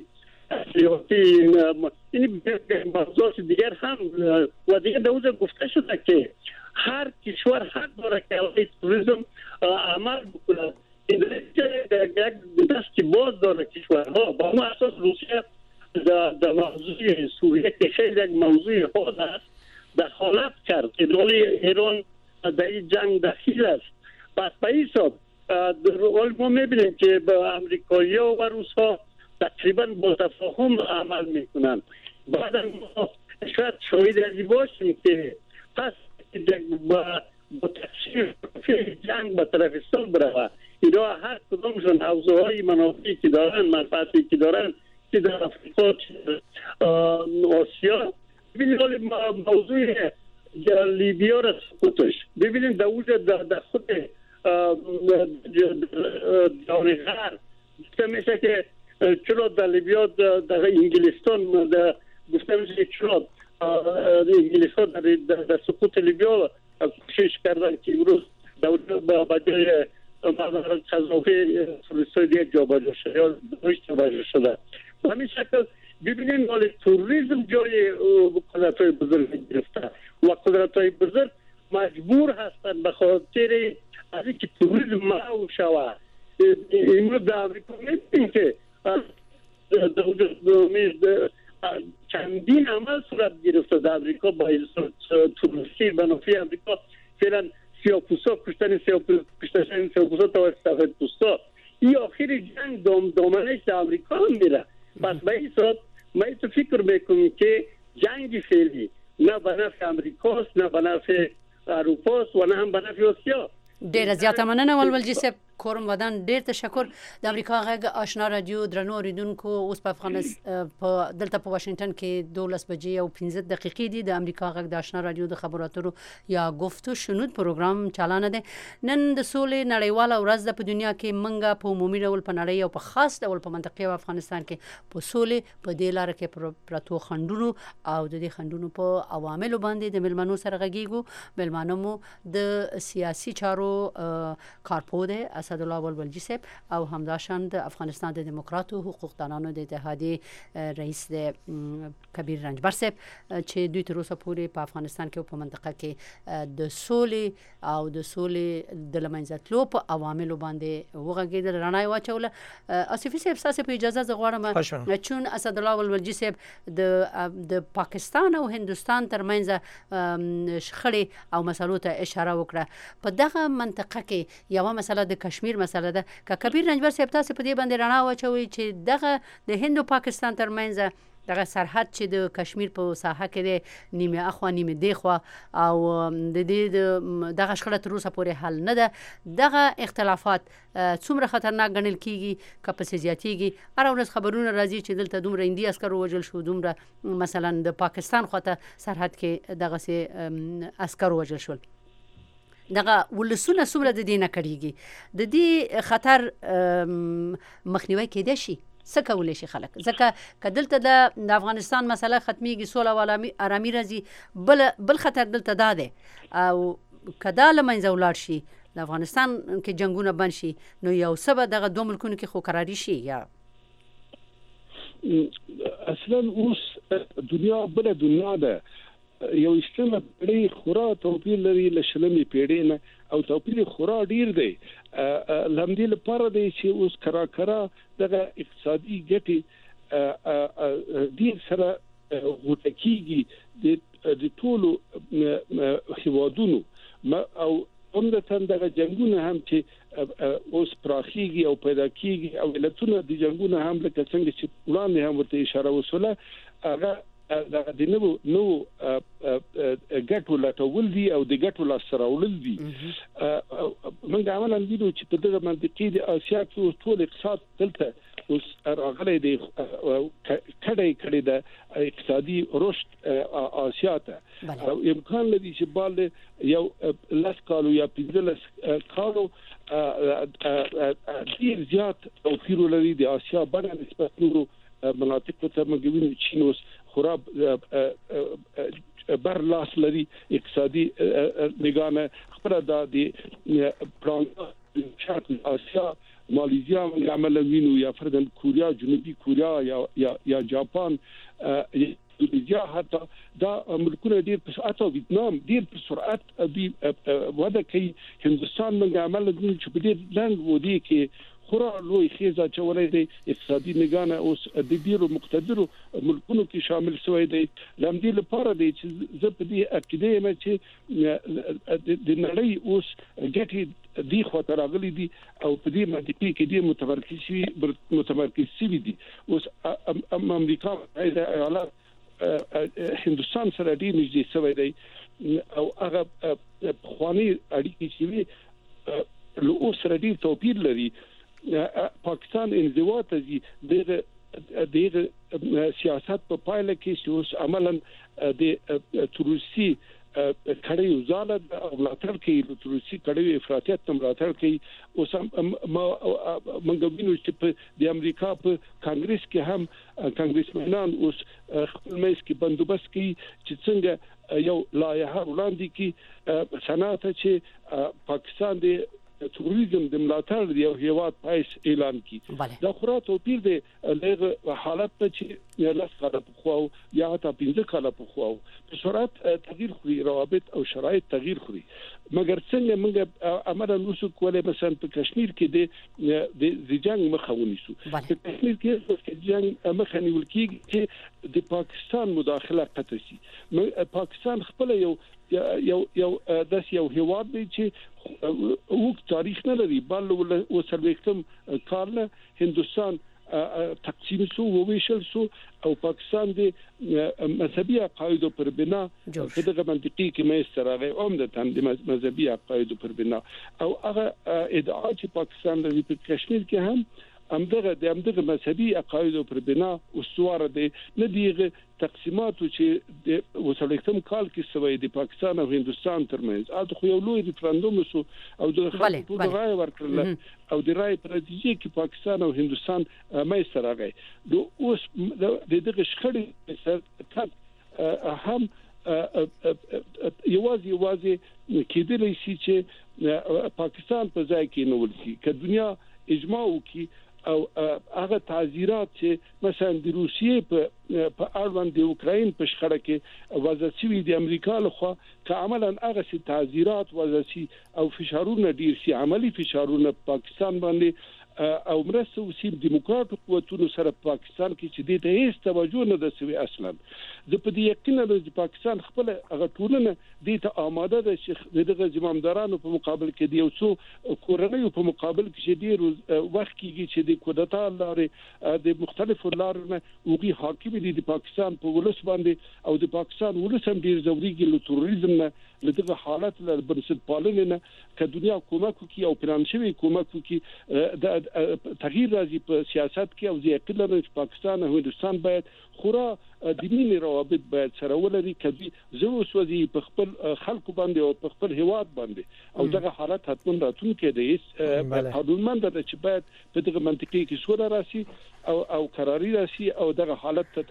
این موضوعات دیگر هم و دیگر در اونجا گفته شده که هر کشور حق داره که علیه توریسم عمل بکنه. این یک دستی باز داره کشورها. با اون اساس روسیه در موضوع سوریه که خیلی یک موضوع خود است دخالت کرد. ایران در این جنگ دخیل است. پس به این حساب ما میبینیم که با امریکایی و روسا تقریبا با تفاهم عمل میکنن. بعد ما شاید شاهد ازی باشیم که پس با تقسیم جنگ به طرف صلح بروه. اینا هر کدامشون حوزه های منافعی که دارن، منفعتی که دارن که در افریقا آسیا. ببینید موضوع لیبیا را سکوتش ببینید در اونجا در خود جهان غرب گفته میشه که چرا در لیبیا در انگلستان گفته میشه که چرا انگلیس ها در سقوط لیبیا کوشش کردن که امروز با جای قذافی فلسطین یک جابجا شده یا دویش جابجا شده. و همین شکل ببینید ولی توریسم جای قدرت های بزرگ گرفته و قدرت های بزرگ مجبور هستند به خاطر از اینکه توریسم محو شود. امروز در امریکا میبینیم که چندین عمل صورت گرفته در امریکا با توریستی منافع امریکا. فعلا سیاه‌پوستا کشتن سیاه‌پوستا تا سفیدپوستا این آخر جنگ دامنش در امریکا هم میره. پس به این صورت ما تو فکر میکنم که جنگ فعلی نه به نفع امریکاست نه به نفع اروپاست و نه هم به نفع آسیا. ډیره زیاته مننه ولولجی صاحب. کورم ودان ډیر تشکر. د امریکا غږ آشنا رادیو درنو اوریدونکو، اوس په افغانستان په دلته په واشنگټن کې 12 بجې او 15 دقیقې دي. د امریکا غږ د آشنا رادیو د خبرو اترو یا گفتو شنود پروګرام چالانه ده. نن د سولې نړیواله ورځ ده. په دنیا کې منګه په عمومي ډول په نړۍ او په خاص ډول په منطقه او افغانستان کې په سولې په دې لار کې پراتو خندونو او د دې خندونو په عواملو باندې د ملمنو سره غږیږو. ملمنو مو د سیاسي چارو کارپوده اسد الله بلبلجي صاحب او همداشان د افغانستان د دیموکراتو حقوقدانانو د اتحادیې رئیس د کبیر رنجبر صاحب چې دوی تر اوسه پورې په افغانستان کې او په منطقه کې د سولې او د سولې د لمنځتلو په عواملو باندې وغږیدل، رڼا یې واچوله. آصفي صاحب تاسو په اجازه غواړم چون اسد الله بلبلجي صاحب د پاکستان او هندستان ترمنځ شخړې او مسلو ته اشاره وکړه. په دغه منطقه کې یو مسله د کشمیر مسله ده. که کبیر رنجبر صاحب تاسو په دې باندې رڼا واچوي چې دغه د هند او پاکستان ترمنځ دغه سرحد چې د کشمیر په ساحه کې دی نیمه اخوا نیمه دی خوا او د دې دغه شخړه تر اوسه پورې حل نه ده. دغه اختلافات څومره خطرناک ګڼل کیږي که پسې زیاتیږي؟ هر ورځ خبرونه راځي چې دلته دومره هندي عسکر وژل شو، دومره مثلا د پاکستان خواته سرحد کې دغه سي عسکر وژل شول. دغه ولسونه څومره د دې نه کړيږي؟ د دې خطر مخنیوي کېدای شي؟ څه کولی شي خلک؟ ځکه که دلته د افغانستان مسله ختمیږي، سوله او ارامي راځي، بل خطر دلته دا دی او که دا له منځه ولاړ شي، د افغانستان کې جنګونه بند شي، نو یو څه به دغه دوه ملکونو کې خو قراري شي. یا اصلا اوس دنیا بله دنیا ده. یو استمه پړې خورا توپیر لري له شلمې پیړې نه او توپیر خورا ډیر دی. لمدې لپاره دی چې اوس کرا دغه اقتصادي ګټې ډیر سره غوټکیږي د ټولو هیوادونو او همدارنګه دغه جنگونه هم چې اوس پراخیږي او پیدا کیږي او علتونه د جنگونه هم لکه څنګه چې وړاندې هم ورته اشاره وسوله، هغه د نو ګټو لټول دي او د ګټو لاسراول دي. موږ عملاً وینو چې په دغه منطقې د آسیا کې ټول اقتصاد دلته اوس راغلی دی، کړي د اقتصادي رشد آسیا ته او امکان لري چې بال یو 10 کالو یا 15 کالو ډیر زیات توپیر لري د آسیا بڼه نسبت نورو مناطقو ته. موږ وینو چین اوس خورا بر لاس لري اقتصادي نگانه خپل د پلان شرق آسیا، ماليزیا موږ عمل وینو، یا فردن کوریا، جنوبي کوریا یا جاپان، اندونیزیا، حتی دا ملکونه ډیر په سرعت او ویتنام ډیر په سرعت دی وده کوي. هندستان موږ عمل وینو چې په دې لنډ ودی کې خورا لوی خیزه چولې دی اقتصادي نگانه اوس د ډیرو مقتدرو ملکونو کې شامل شوی دی. لمدې لپاره دی چې زه په دې عقیده یم چې د نړۍ اوس ګټې دی خو تراغلي دي او په دې منطقې کې دي متمرکز شوي دي. اوس امریکا متحده ایالات هندستان سره ډیر نږدې شوی دی او هغه خواني اړیکې چې له اوس سره ډیر توپیر لري. پاکستان انزوا ته دغه سیاست په پایله کې چې اوس عملاً د تروسی کړي ځاله او ملاتړ کوي، د تروسی کړي افراطیت تم ملاتړ کوي. اوس موږ وینو چې د امریکا په کانګرس کې هم کانګرسمنان اوس خپل مېز کې بندوبست کوي چې څنګه یو لایحه وړاندې کی صنعت چې پاکستان د تروریزم د ملاتړ دی او هیواد پایس اعلان کی. دا خورا توپیر دی له حالت ته چې لاس کاله په خو یا حتی 15 کاله په خو په سرعت تغییر خوري، روابط او شرایط تغییر خوري. مګر څنګه موږ عملاً نوسو کولای مثلا په کشمیر کې د جنگ مخه ونیسو. په کشمیر کې د جنگ مخه نیول کېږي چې د پاکستان مداخله قطعي شي. پاکستان خپل یو داس یو هیواد دی چې وګ تاریخ نه لري، بل وسلوختم کال هندستان تقسیم شو او ویشل شو او پاکستان د مذهبي عقاید پر بنا په دغه منطقي کې مې استراغه عمدتاً د مذهبي عقاید پر بنا او هغه ادعا چې پاکستان د کشمیر کې هم همدغه مذهبي عقاید پر بنا استواره دي نه دیغه تقسیمات چې د وسلکتم کال کې سوي د پاکستان او هندستان ترمنځ اته خو یو لوی ریفرندوم شو او د خلکو په رائے ورکړل او د رائے پر نتیجه کې پاکستان او هندستان مې سره نو اوس دغه شخړې سره هم یوازې کېدلی شي چې پاکستان په ځای کې نول شي که دنیا اجماع وکړي او هغه تعزیرات چې مثلا د روسیې په اړوند د اوکراین په شخړه کې وضع شوی د امریکا لخوا که عملاً هغه سي تعزیرات وضع شي او فشارونه ډیر سي عملی فشارونه پاکستان باندې او مرسته وسیب دیموکراتیک قوتونو سره پاکستان کې چې د هیڅ توجه نه ده سوي اصلا زه په دې یقین لرم چې پاکستان خپل هغه ټولنه د ته آماده ده چې دغه زمامدارانو په مقابل کې دی او څو کورنۍ په مقابل کې ډیر وخت کېږي چې د کودتا لارې د مختلفو لارو وګي حاکم دي د پاکستان په ولس باندې او د پاکستان ولس هم ډیر زوريږي له تروریزم نه لدغه حالت له بنسټ پالنه که دنیا کومک کوي او پلان شوی کومک کوي د تغییر راځي په سیاست کې او ځکه لري چې پاکستان او هندستان باید خورا د مینې روابط باید سره ولري کدي زه وسوځي په خپل خلکو باندې او په خپل هیواد باندې او دغه حالت حتمن راتلونکي دی قانونمند ده چې باید په دغه منطقي کې سوله راسي او قراري راسي او دغه حالت ته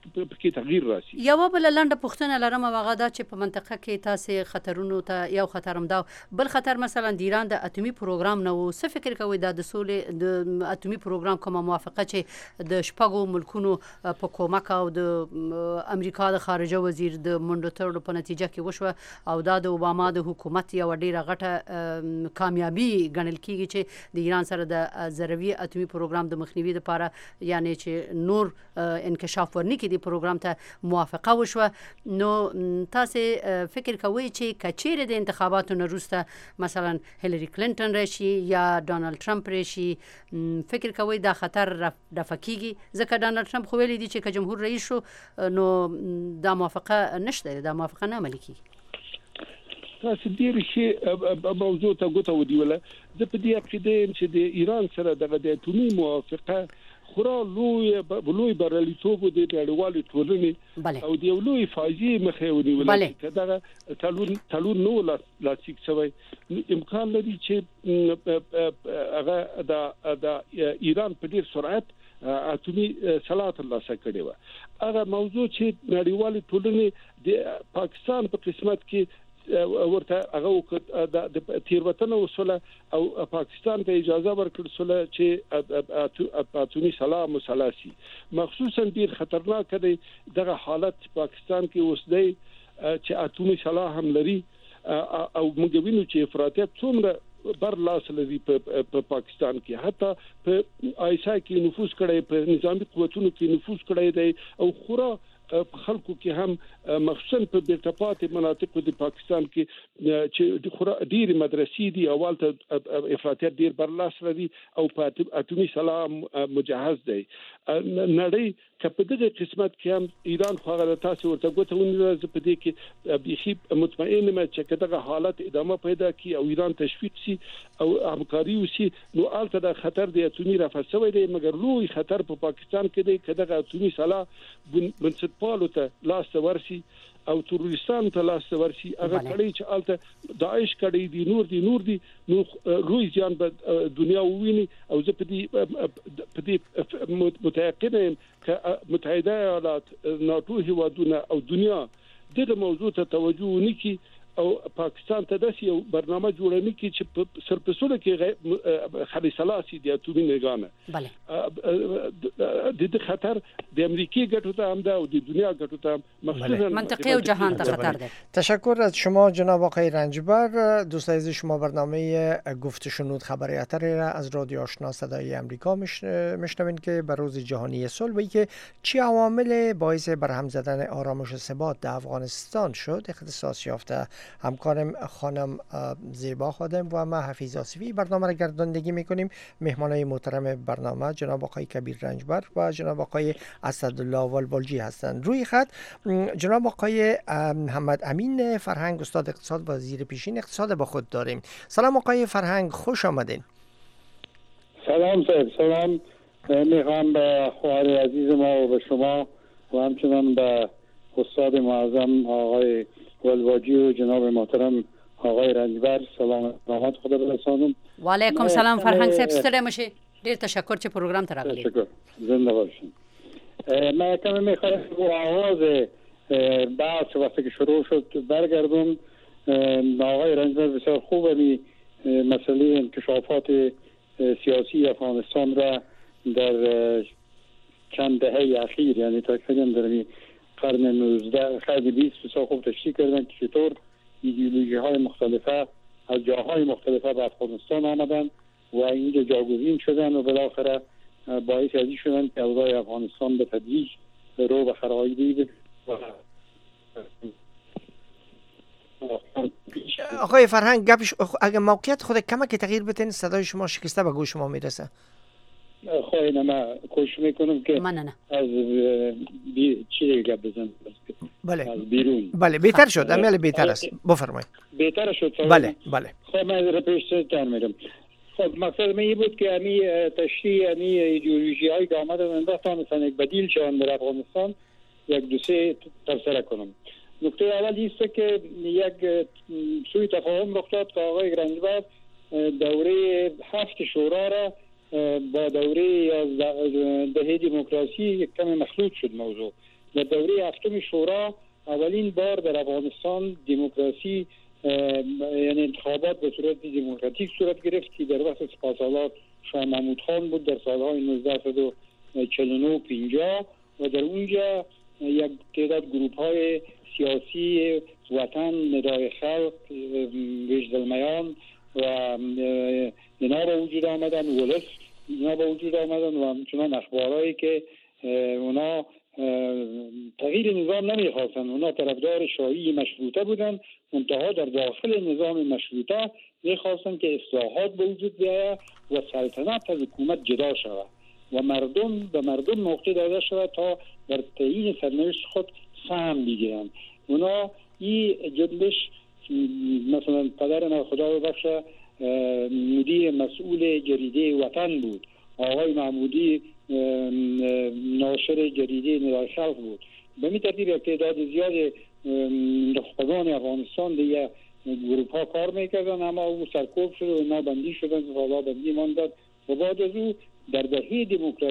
تغییر راسي یو بل لنډه پوښتنه لرم هغه دا چې په منطقه کې تاسو خطرونو ته یو خطرم دا بل خطر مثلا د ایران د اتمی پروګرام نو څه فکر کوي د سولې د اتمی پروګرام کومه موافقه چې د شپږو ملکونو په کومک او د امریکا د خارجه وزیر د منډتړو په نتیجه کې وشو او د اوباما د حکومت یو ډیره غټه کامیابی ګڼل کیږي چې د ایران سره د ضروری اتمی پروګرام د مخنیوي لپاره یعنی چې نور انکشاف ورنکړي د پروګرام ته موافقه وشو نو تاسو فکر کوئ چې کچېره د انتخاباتو نه وروسته مثلا هیلری کلینټن راشي یا ډونالد ټرمپ راشي فکر کوئ دا خطر رفع کیږي ځکه ډونالد ټرمپ خو ویلي دی چې جمهور رئیس شو نو دا موافقه نشته دا موافقه نه عملي کیږي تاسو ډیر شي موضوع ته غوته ودیوله زه په دې عقیده چې د ایران سره دغه د اتمی موافقه خورا لوی بریالیتوب د نړیوالې ټولنې او د یو لوی فاجعه مخه ونیول چې دغه تلون نو لاسیک شوی امکان لري چې هغه د ایران په ډیر سرعت اتمی صلاحیت الله سکړي و هغه موضوع چې نړیوالې ټولنې د پاکستان په قسمت کې ورته هغه د تیروتنه وسوله او پاکستان ته اجازه ورکړل سوله چې اتمی صلاح مسلاسي مخصوصا ډیر خطرناک دی دغه حالت پاکستان کې اوس دی چې اتمی صلاح هم لري او موږ وینو چې افراطیت څومره بر لاس لري په پاکستان کې حتی په آیسا کې نفوذ کړي په نظامی قوتونو کې نفوذ کړي دی او خورا خلکو کې هم مخصوصا په بیرتپات مناطقو د پاکستان کې چې ډیر مدرسې دي اول ته افراطیت ډیر برلاس لري او په اتمی صلاح مجهز دی نړۍ په دغه قسمت کې هم ایران خو هغه تاسو ورته غوته ونیول په دې کې بيخي مطمئن ما چې دغه حالت ادامه پیدا کی او ایران تشویق شي او همکاري وشي نو البته د خطر د اتمی رافع شوی دی مګر لوی خطر په پاکستان کې دی کله اتمی صلاح بنسټپالو ته لاس ورسي او تروریستان ته لاس ورسي هغه کړي چې الته داعش کړي دي نور دي نو روي ځان په دنیا وویني او زه په دې متيقن یم چې متحده ایالات ناتو هیوادونه او دنیا دغه موضوع ته توجه ونکړي او پاکستان ته داسې یو برنامه جوړنی کی چې سرپسوله کې خالي سلاسي د اتومي نگانه د خطر د امریکای ګټو ته هم ده او د دنیا ګټو ته مخصوصا منطقه و جهان ته خطر ده. تشکر از شما جناب آقای رنجبر. دوستان عزیز شما برنامه گفت شنود خبری اتری را از رادیو آشنا صدای امریکا میشنوین که بر روز جهانی صلح که چه عوامل باعث برهم زدن آرامش و ثبات در افغانستان شد اختصاص یافته همکارم خانم زیبا خادم و ما حفیظ آصفی برنامه را گرداندگی میکنیم. مهمانای محترم برنامه جناب آقای کبیر رنجبر و جناب آقای اسدالله والبالجی هستند. روی خط جناب آقای محمد امین فرهنگ، استاد اقتصاد و وزیر پیشین اقتصاد با خود داریم. سلام آقای فرهنگ، خوش آمدین. سلام صاحب، سلام میخوام به خواهر عزیز ما و به شما و همچنان به استاد معظم آقای والباجی و جناب محترم آقای رنجبر سلام رحمت خدا برسانم. و علیکم سلام فرهنگ صاحب، ستره مشه. ډیر تشکر چې پروګرام ته راغلی. تشکر، زنده باشین. من کمی میخوام با آغاز بحث وقتی که شروع شد برگردم. آقای رنجبر بسیار خوبه مسئله انکشافات سیاسی افغانستان را در چند دهه اخیر، یعنی تقریبا در قرن 19 قرن 20 بسیار خوب تشریح کردن که چطور ایدئولوژی های مختلفه از جاهای مختلفه به افغانستان آمدن و اینجا جاگزین شدن و بالاخره باعث ازی شدن که اوضاع افغانستان به تدریج رو به خرابی بده. آقای فرهنگ گپش اگه موقعیت خود کمک تغییر بدین، صدای شما شکسته به گوش ما میرسه. خواهی من کوشش میکنم که از چی گپ بزنم. بله از بیرون. بله بهتر شد، امیال بهتر است. بفرمایید. بهتر شد. بله بله. خب من را پیشتر میرم. خب مقصد من این بود که امی تشریح امی ایدئولوژی هایی که آمدن انداختن مثلا یک بدیل شدن در افغانستان یک دو سه تفسیر کنم. نکته اول ایست که یک سوی تفاهم رخ داد که آقای رنجبر دوره 7 شورا را با دوره دهه دموکراسی یک کم مخلوط شد موضوع. در دوره 7 شورا اولین بار در افغانستان دموکراسی یعنی انتخابات به صورت دموکراتیک صورت گرفت که در وقت سپاسالار شاه محمود خان بود در سالهای 1949 50 و در اونجا یک تعداد گروپ های سیاسی وطن، ندای خلق، وجدالمیان و اینا به وجود آمدن، ولس اینا به وجود آمدن و همچنان اخبارهایی که اونا تغییر نظام نمیخواستن، اونا طرفدار شاهی مشروطه بودن، منتها در داخل نظام مشروطه میخواستن که اصلاحات به وجود بیاید و سلطنت از حکومت جدا شود و مردم به مردم موقع داده شود تا در تعیین سرنوشت خود سهم بگیرن. اونا این جنبش مثلا پدر من خدا ببخشه مدیر مسئول جریده وطن بود، آقای محمودی ناشر جریده ندای خلق بود. به می ترتیب یک تعداد زیاد نخبگان افغانستان دیگه گروپ ها کار میکردن، اما او سرکوب شد و اینا بندی شدن و حالا بندی ماندد و بعد از او در دهه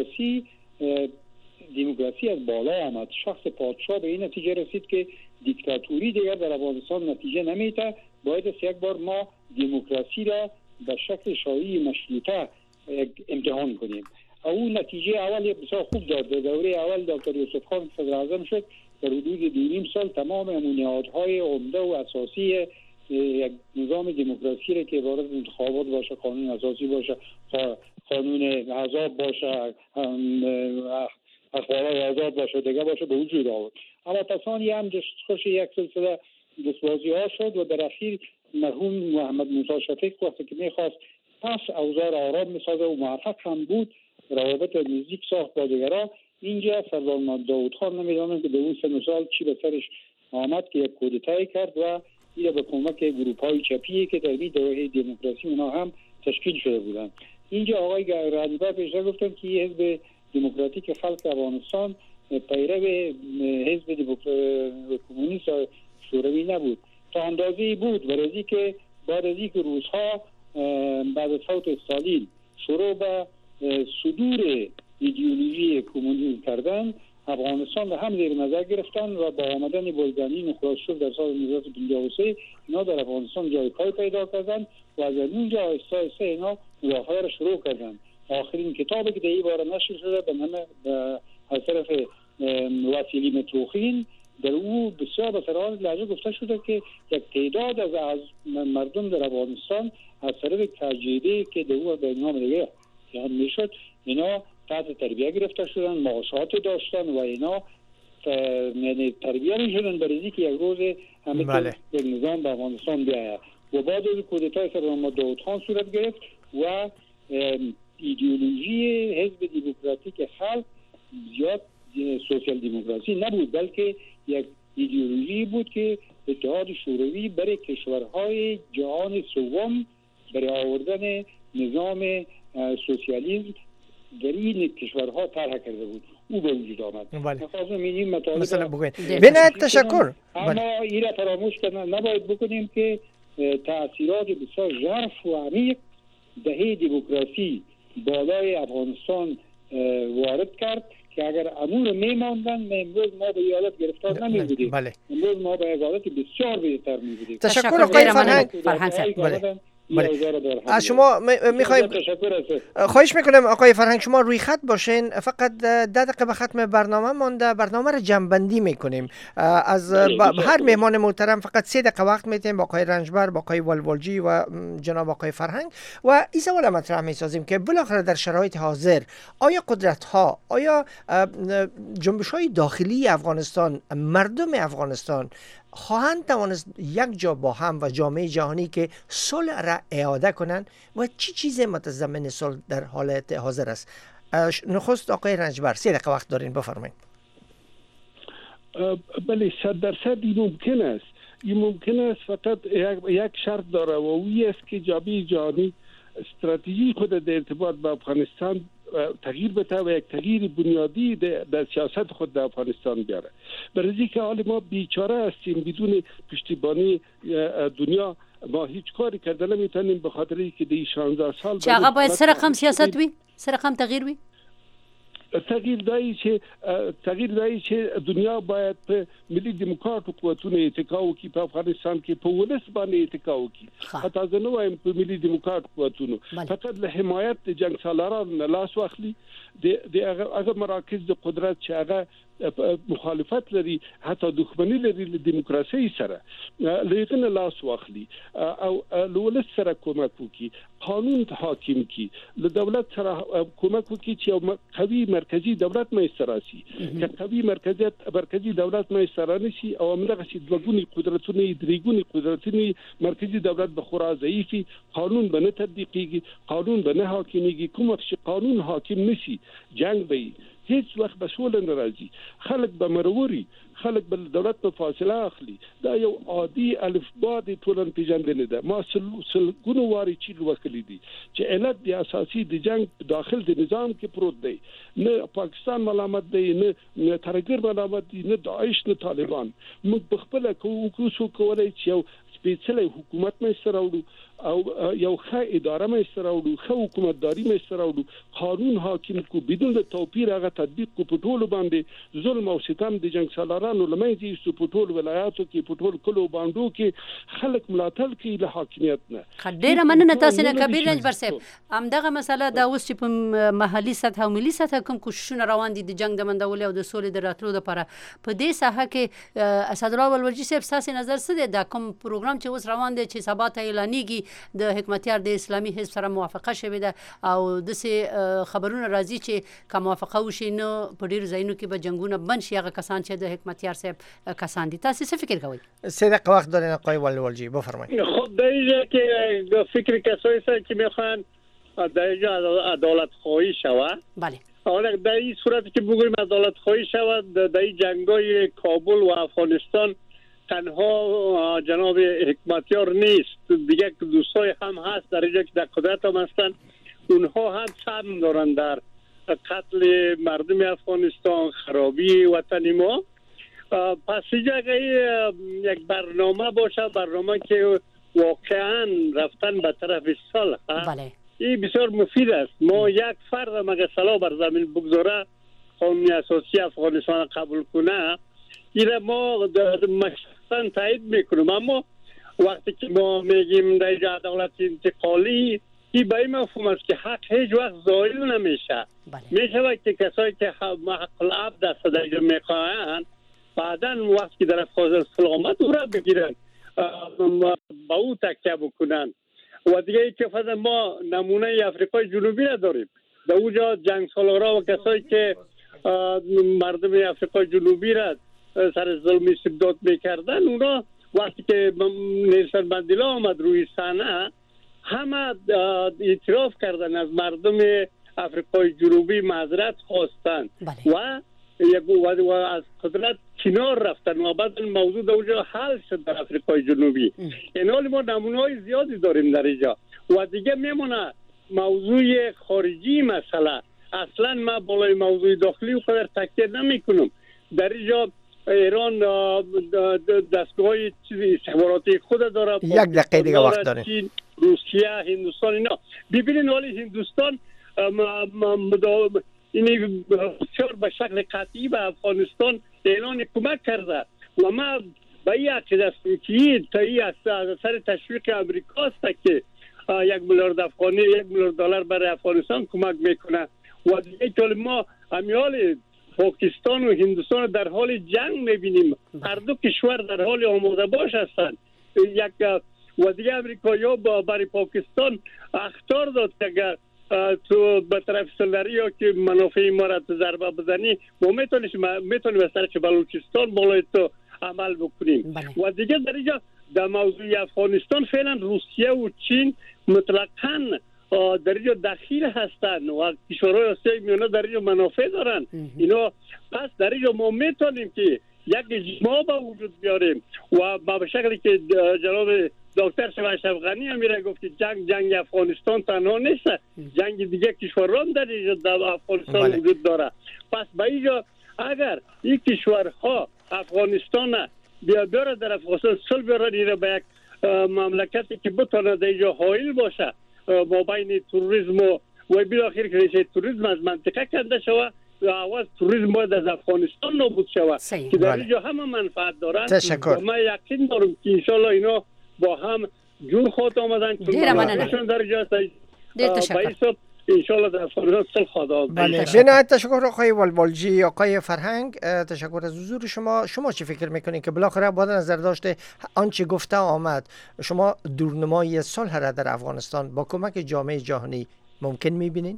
دموکراسی از بالا آمد. شخص پادشاه به این نتیجه رسید که دیکتاتوری دیگر در افغانستان نتیجه نمیده، باید یک بار ما دموکراسی را به شکل شاهی مشروطه امتحان کنیم. او نتیجه اول بسیار خوب داد. در دوره اول دکتر یوسف خان صدر اعظم شد، در حدود 2.5 سال تمام نهادهای عمده و اساسی یک نظام دموکراسی را که عبارت انتخابات باشه، قانون اساسی باشه، قانون احزاب باشه، اخبارات آزاد باشه دیگه باشه به وجود آورد. اما پسانی هم خوش یک سلسله دستبازی ها شد و در اخیر مرحوم محمد موسی شفیق وقتی که میخواست پس اوضاع آرام میسازه و موفق هم بود، روابط نزدیک ساخت با دیگران. اینجا سردار داود خان نمیدانم که به اون 3 سال چی به سرش آمد که یک کودتای کرد و این به کمک گروپ های چپی که در این دوره دموکراسی اونا هم تشکیل شده بودن. اینجا آقای رنجبر پیشتر گفتن که حزب دموکراتیک خلق افغانستان پیرو حزب کمونیست شوروی نبود، تا اندازه‌ای بود برای که بعد از اینکه روس‌ها بعد از فوت استالین شروع به صدور ایدئولوژی کمونیسم کردن، افغانستان را هم زیر نظر گرفتن و با آمدن بولگانی نخراشوف در سال 1953 اینا در افغانستان جای کار پیدا کردن و از اونجا آهسته آهسته اینا مداخله را شروع کردن. آخرین کتابی که در این باره نشر شده به نام از طرف وسیلی متروخین، در او بسیار به صراحت لهجه گفته شده که یک تعداد از مردم در افغانستان از طرف تجربه که در او به نام دیگه هم میشد اینا تحت تربیه گرفته شدن، معاشات داشتن و اینا یعنی تربیت میشدن برای اینکه یک روز همه یک نظام به افغانستان بیاید و بعد از کودتای سردار داود خان صورت گرفت و ایدئولوژی حزب دموکراتیک خلق زیاد سوسیال دموکراسی نبود، بلکه یک ایدئولوژی بود که اتحاد شوروی برای کشورهای جهان سوم برای آوردن نظام سوسیالیسم در این کشورها طرح کرده بود. او به وجود آمد. مثلا بگوید بنایت تشکر. اما این را فراموش نباید بکنیم که تأثیرات بسیار ژرف و عمیق دهه دموکراسی بالای افغانستان وارد کرد که اگر امور میماندن امروز ما به ایالت گرفتار نمی بودیم. امروز ما به ایالت بسیار بهتر می بودیم. تشکر آقای فرهنگ. از شما میخوایم خواهش میکنم آقای فرهنگ شما روی خط باشین، فقط 10 دقیقه به ختم برنامه مانده، برنامه رو جمع‌بندی میکنیم. از هر مهمان محترم فقط 3 دقیقه وقت میتیم با آقای رنجبر، با آقای ولولجی و جناب آقای فرهنگ و این سوال مطرح میسازیم که بالاخره در شرایط حاضر آیا قدرت ها، آیا جنبش های داخلی افغانستان، مردم افغانستان خواهند توانست یک جا با هم و جامعه جهانی که صلح را اعاده کنند و چی چیز متضمن صلح در حالت حاضر است؟ نخست آقای رنجبر 3 دقیقه وقت دارین، بفرمایید. بله 100% این ممکن است. این ممکن است، فقط یک شرط داره و اوی است که جامعه جهانی استراتژی خود در ارتباط با افغانستان تغییر بده و یک تغییر بنیادی در سیاست خود در افغانستان بیاره. برای که حال ما بیچاره هستیم، بدون پشتیبانی دنیا ما هیچ کاری کرده نمیتونیم، به خاطر اینکه در 16 سال چه هغه باید سره رقم سیاست وي، سره رقم تغییر وي. تغییر دایی چې دنیا باید په ملي دیموکراتیک قوتونو اتکا وکړي، په افغانستان کې په ولس باندې اتکا وکړي. حتی زه نه وایم په ملي دیموکراتیک قوتونو، فقط له حمایت د جنگ سالارانو نه لاس واخلي، د هغه مراکز د قدرت چې هغه مخالفت لري، حتی دښمنی لري له دیموکراسي سره، لغونه لاس واخلي او ولس سره کومک وکړي، قانون حاکم کړي، له دولت سره کومک وکړي چې یو قوي مرکزی دولت مېسته راشي. که قوي مرکزی دولت مېسته راشي او همدغه چې دوګونی قدرتونه درېګونی قدرتونه مرکزی دولت به خورا ضعیفي، قانون به نه تطبیقيږي، قانون به نه حاکمیږي. کوم وخت چې قانون حاکم نشي جنگ به هیڅ وخت به سوله نه راځي، خلک به مروري، خلک به دولت په فاصله اخلي. دا یو عادي الفبا د ټولن پیژندنې ده. ما سلګونو واري چې وکړې دي چې علت د اساسي د جنگ داخل د نظام کې پروت دی، نه پاکستان ملامت دی، نه ترګر ملامت دی، نه داعش، نه طالبان. موږ بخپله کوو کولای چې یو سپیڅلی حکومت مېسته راوړو او یو ښه اداره مېسته راوړو، ښه حکومتداري مېسته راوړو، قانون حاکم کو، بدون د توپیر هغه تطبیق کو. په ټولو باندې ظلم او ستم د جنگ سالارانو لمنځه ایستو، په ټول ولایاتو کې، په ټول کلو باندو کې خلک ملاتړ کوي له حاکمیت نه. ډېره مننه تاسو نه کبیر رنجبر صاحب. همدغه مسله دا اوس چې په محلي سطح او ملي سطح کوم کوششونه روان دي د جنگ د بندولو او د سولې د راتلو لپاره، په دې ساحه کې اسدالله ولولجي صاحب تاسو نظر څه دی؟ دا کوم پروګرام چې اوس روان دی چې سبا ته اعلانېږي د حکمتیار د اسلامي حزب سره موافقه شوې ده او داسې خبرونه راځي چې که موافقه وشي نو په ډېرو ځایونو کې به جنګونه بند شي، هغه کسان چې د حکمتیار صاحب کسان دي. تاسو څه فکر کوئ؟ 3 دقیقه وقت دارین آقای ولولجی، بفرمایید. خب در اینجا که فکر کسایی هستند که میخوان در اینجا عدالت خواهی شود. بله. حالا در این صورتی که بگوییم عدالت خواهی شود، در این جنگای کابل و افغانستان تنها جناب حکمتیار نیست، دیگه دوستای هم هست در اینجا که در قدرت هم هستن، اونها هم سهم دارن در قتل مردم افغانستان، خرابی وطن ما. پس اینجا یک برنامه باشه، برنامه که واقعا رفتن به طرف صلح، بله، این بسیار مفید است. ما یک فرد مگه صلاح بر زمین بگذاره، قانون اساسی افغانستان قبول کنه، این ما مشخصا تایید میکنیم. اما وقتی که ما میگیم در عدالت انتقالی، این به این مفهوم است که حق هیچ وقت زائل نمیشه. میشه که کسایی که حق العبد دست در میخواهند بعدا وقتی که در افغانستان سلامت او را بگیرن، با او تکیه بکنن. و دیگه ای که فضل ما نمونه افریقای جنوبی نداریم، در اونجا جنگ سالارا و کسایی که مردم آفریقای جنوبی را سر ظلم استبداد میکردن، اونا وقتی که نلسون ماندلا آمد روی صحنه همه اعتراف کردن، از مردم آفریقای جنوبی معذرت خواستن و از قدرت کنار رفتن و بعد موضوع در اونجا حل شد در آفریقای جنوبی. این حال ما نمونه‌های زیادی داریم در اینجا و دیگه میمونه موضوع خارجی مسئله. اصلا ما بالای موضوع داخلی قدر تکیه نمی کنم. در اینجا ایران دستگاه چیزی استخباراتی خود داره، یک دقیقه دیگه وقت داریم. چین، روسیه، هندوستان، اینا ببینین ولی هندوستان این بسیار به شکل قطعی به افغانستان اعلان کمک کرده و ما به این عقیده هستیم که تایی از سر تشویق امریکا است که 1 میلیارد افغانی 1 میلیارد دلار برای افغانستان کمک میکنه و دیگه که ما امیال پاکستان و هندوستان در حال جنگ میبینیم. هر دو کشور در حال آماده باش هستند. یک و دیگه امریکایی‌ها برای پاکستان اخطار داد که اگر تو به طرف سلری یا که منافع ما را ضربه بزنی ما میتونیم از طرف بلوچستان بالای تو عمل بکنیم. و دیگه در اینجا در موضوع افغانستان فعلا روسیه و چین مطلقاً در اینجا دخیل هستند و کشورهای آسیای میانه در اینجا منافع دارن اینا. پس در اینجا ما میتونیم که یک اجماع به وجود بیاریم و به شکلی که جناب دکتر اشرف غنی هم میره گفت که جنگ افغانستان تنها نیست، جنگ دیگه کشوران در اینجا در افغانستان وجود داره. پس به اینجا اگر این کشورها افغانستان بیاره در افغانستان صلح بیاره ایره به یک مملکتی که بتونه در اینجا حائل باشه با بین توریسم و بالاخره که توریسم از منطقه کنده شوه و آواز توریسم باید از افغانستان نابود شوه که در اینجا همه منفعت دارن. تشکر. و من یقین دارم که انشالله اینا با هم جور خود آمدن که منفعتشون در اینجا هست. انشالله در افغانستان صلح خواهد. بله بنایت تشکر آقای والوالجی. آقای فرهنگ تشکر از حضور شما چی فکر میکنید که بالاخره با نظر داشته آنچه گفته آمد شما دورنمای صلح را در افغانستان با کمک جامعه جهانی ممکن میبینید؟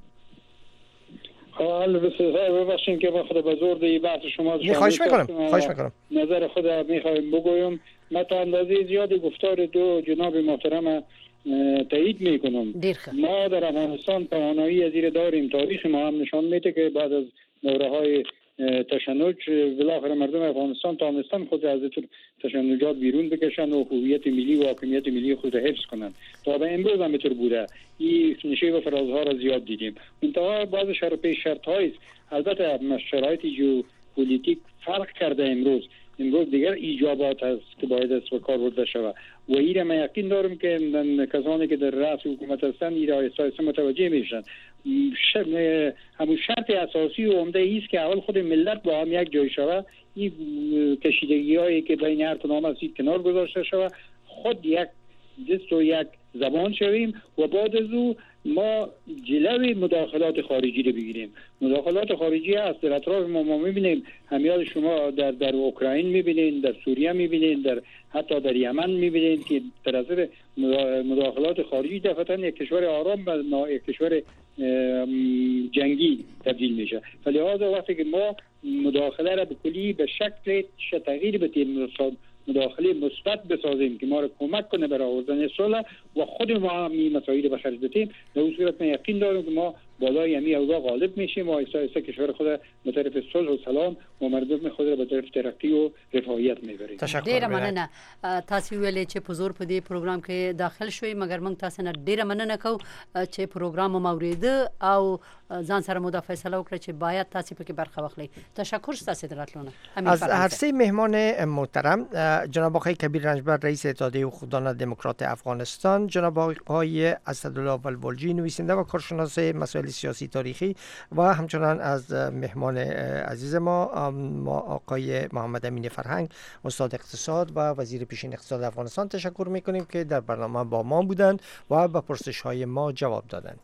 ببخشید که من خود به زور دی بحث شما خواهش میکنم نظر خود میخوایم بگویم. من تا اندازه زیادی گفتار دو جناب محترم تایید میکنم. ما در افغانستان توانایی از این داریم. تاریخ ما هم نشان میده که بعد از دوره‌های تشنج بالاخره مردم افغانستان توانستن خود از تشنجات بیرون بکشن و هویت ملی و حاکمیت ملی خود را حفظ کنن. تا به امروز هم اینطور بوده. این نشیب و فرازها را زیاد دیدیم. منتها بعض شرط-های البته شرایط ژئوپلیتیک فرق کرده. امروز دیگر ایجابات هست که باید است و کار برده شود و این ما یقین دارم که کسانی که در رأس حکومت هستند این را آهسته متوجه میشن. همون شرط اساسی و عمده ایست که اول خود ملت با هم یک جای شود، این کشیدگی هایی که بین هر کدام هست کنار گذاشته شود، خود یک دست و یک زبان شویم و بعد از او ما جلوی مداخلات خارجی رو بگیریم. مداخلات خارجی هست در اطراف ما میبینیم، همیال شما در اوکراین میبینید، در سوریه میبینید، حتی در یمن میبینید که در اثر مداخلات خارجی دفعتاً یک کشور آرام به یک کشور جنگی تبدیل میشه. فلهذا وقتی که ما مداخله را به کلی به شکل تغییر بدیم، مداخله مثبت بسازیم که ما را کمک کنه برای آوردن صلح و خود ما هم این مسائل به خرج بدیم، در اون صورت من یقین دارم که ما بالای همی اوضاع غالب میشیم و آهسته کشور خود به طرف صلح و سلام و مردم خود را به طرف ترقی و رفاهیت میبریم. ډیره مننه. تاسو ویلې چې په زور په دې پروګرام کې داخل شوي، مګر موږ تاسو نه ډیره مننه کوو چې پروګرام مو اوریده او ځان سره مو دا فیصله وکړه چې باید تاسو پکې برخه واخلئ. تشکر ستاسو دراتلونه. از هر سه مهمان محترم، جناب آقای کبیر رنجبر رئیس اتحادیه حقوقدانان دموکرات افغانستان، جناب آقای اسدالله والوالجی نویسنده و کارشناس مسائل سیاسی تاریخی و همچنان از مهمان عزیز ما آقای محمد امین فرهنگ استاد اقتصاد و وزیر پیشین اقتصاد افغانستان تشکر میکنیم که در برنامه با ما بودند و به پرسش های ما جواب دادند.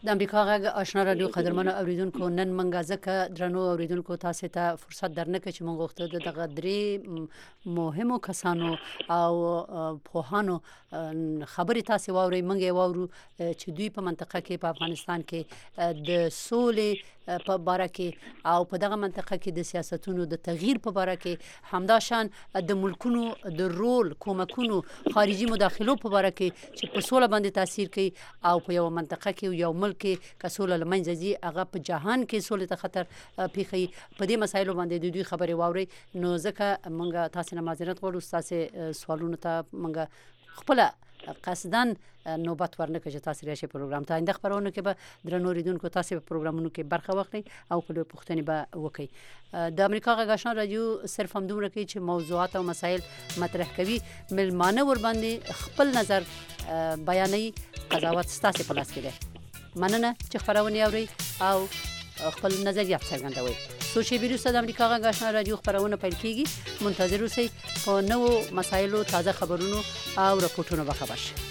د امریکا غږ آشنا رادیو قدرمنو اوریدونکو نن منګه ځکه درنو اوریدونکو تاسو ته فرصت درنکه چې موږ وخت دغه درې مهمو کسانو او پوهانو خبرې تاسو واوري منګه واورو چې دوی په منطقه کې په افغانستان کې د سولې په باره کې او په دغه منطقه کې د سیاستونو د تغییر په باره کې همداشان د ملکونو د رول کومکونو خارجي مداخلو په باره کې چې په سوله باندې تاثیر کوي او په یو منطقه کې یو ملک کې کسوله لمنځه ځي هغه په جهان کې سولې ته خطر پیخي په دې مسایلو باندې د دوی خبرې واوري نو ځکه موږ تاسو نه معذرت غواړو تاسو سوالونه ته موږ خپل قصدن نوبت ورنکه چې تاسو راشي پروګرام ته آینده خبرونه کې به درنو ریدونکو تاسو په پروګرامونو کې برخه واخلئ او په پوښتنې به وکړئ د امریکا غږ آشنا رادیو صرف هم دومره کوي چې موضوعات او مسایل مطرح کوي ملمانه ور باندې خپل نظر بیانې قضاوت تاسو په لاس کې ده مننه چې خبرونه اوري او خپل نظریات څرګندوي سوشي ویروس د امریکا غږ آشنا رادیو خبرونه پیل کیږي منتظر اوسئ په نوو مسایلو تازه خبرونو او راپورټونو به خبر شئ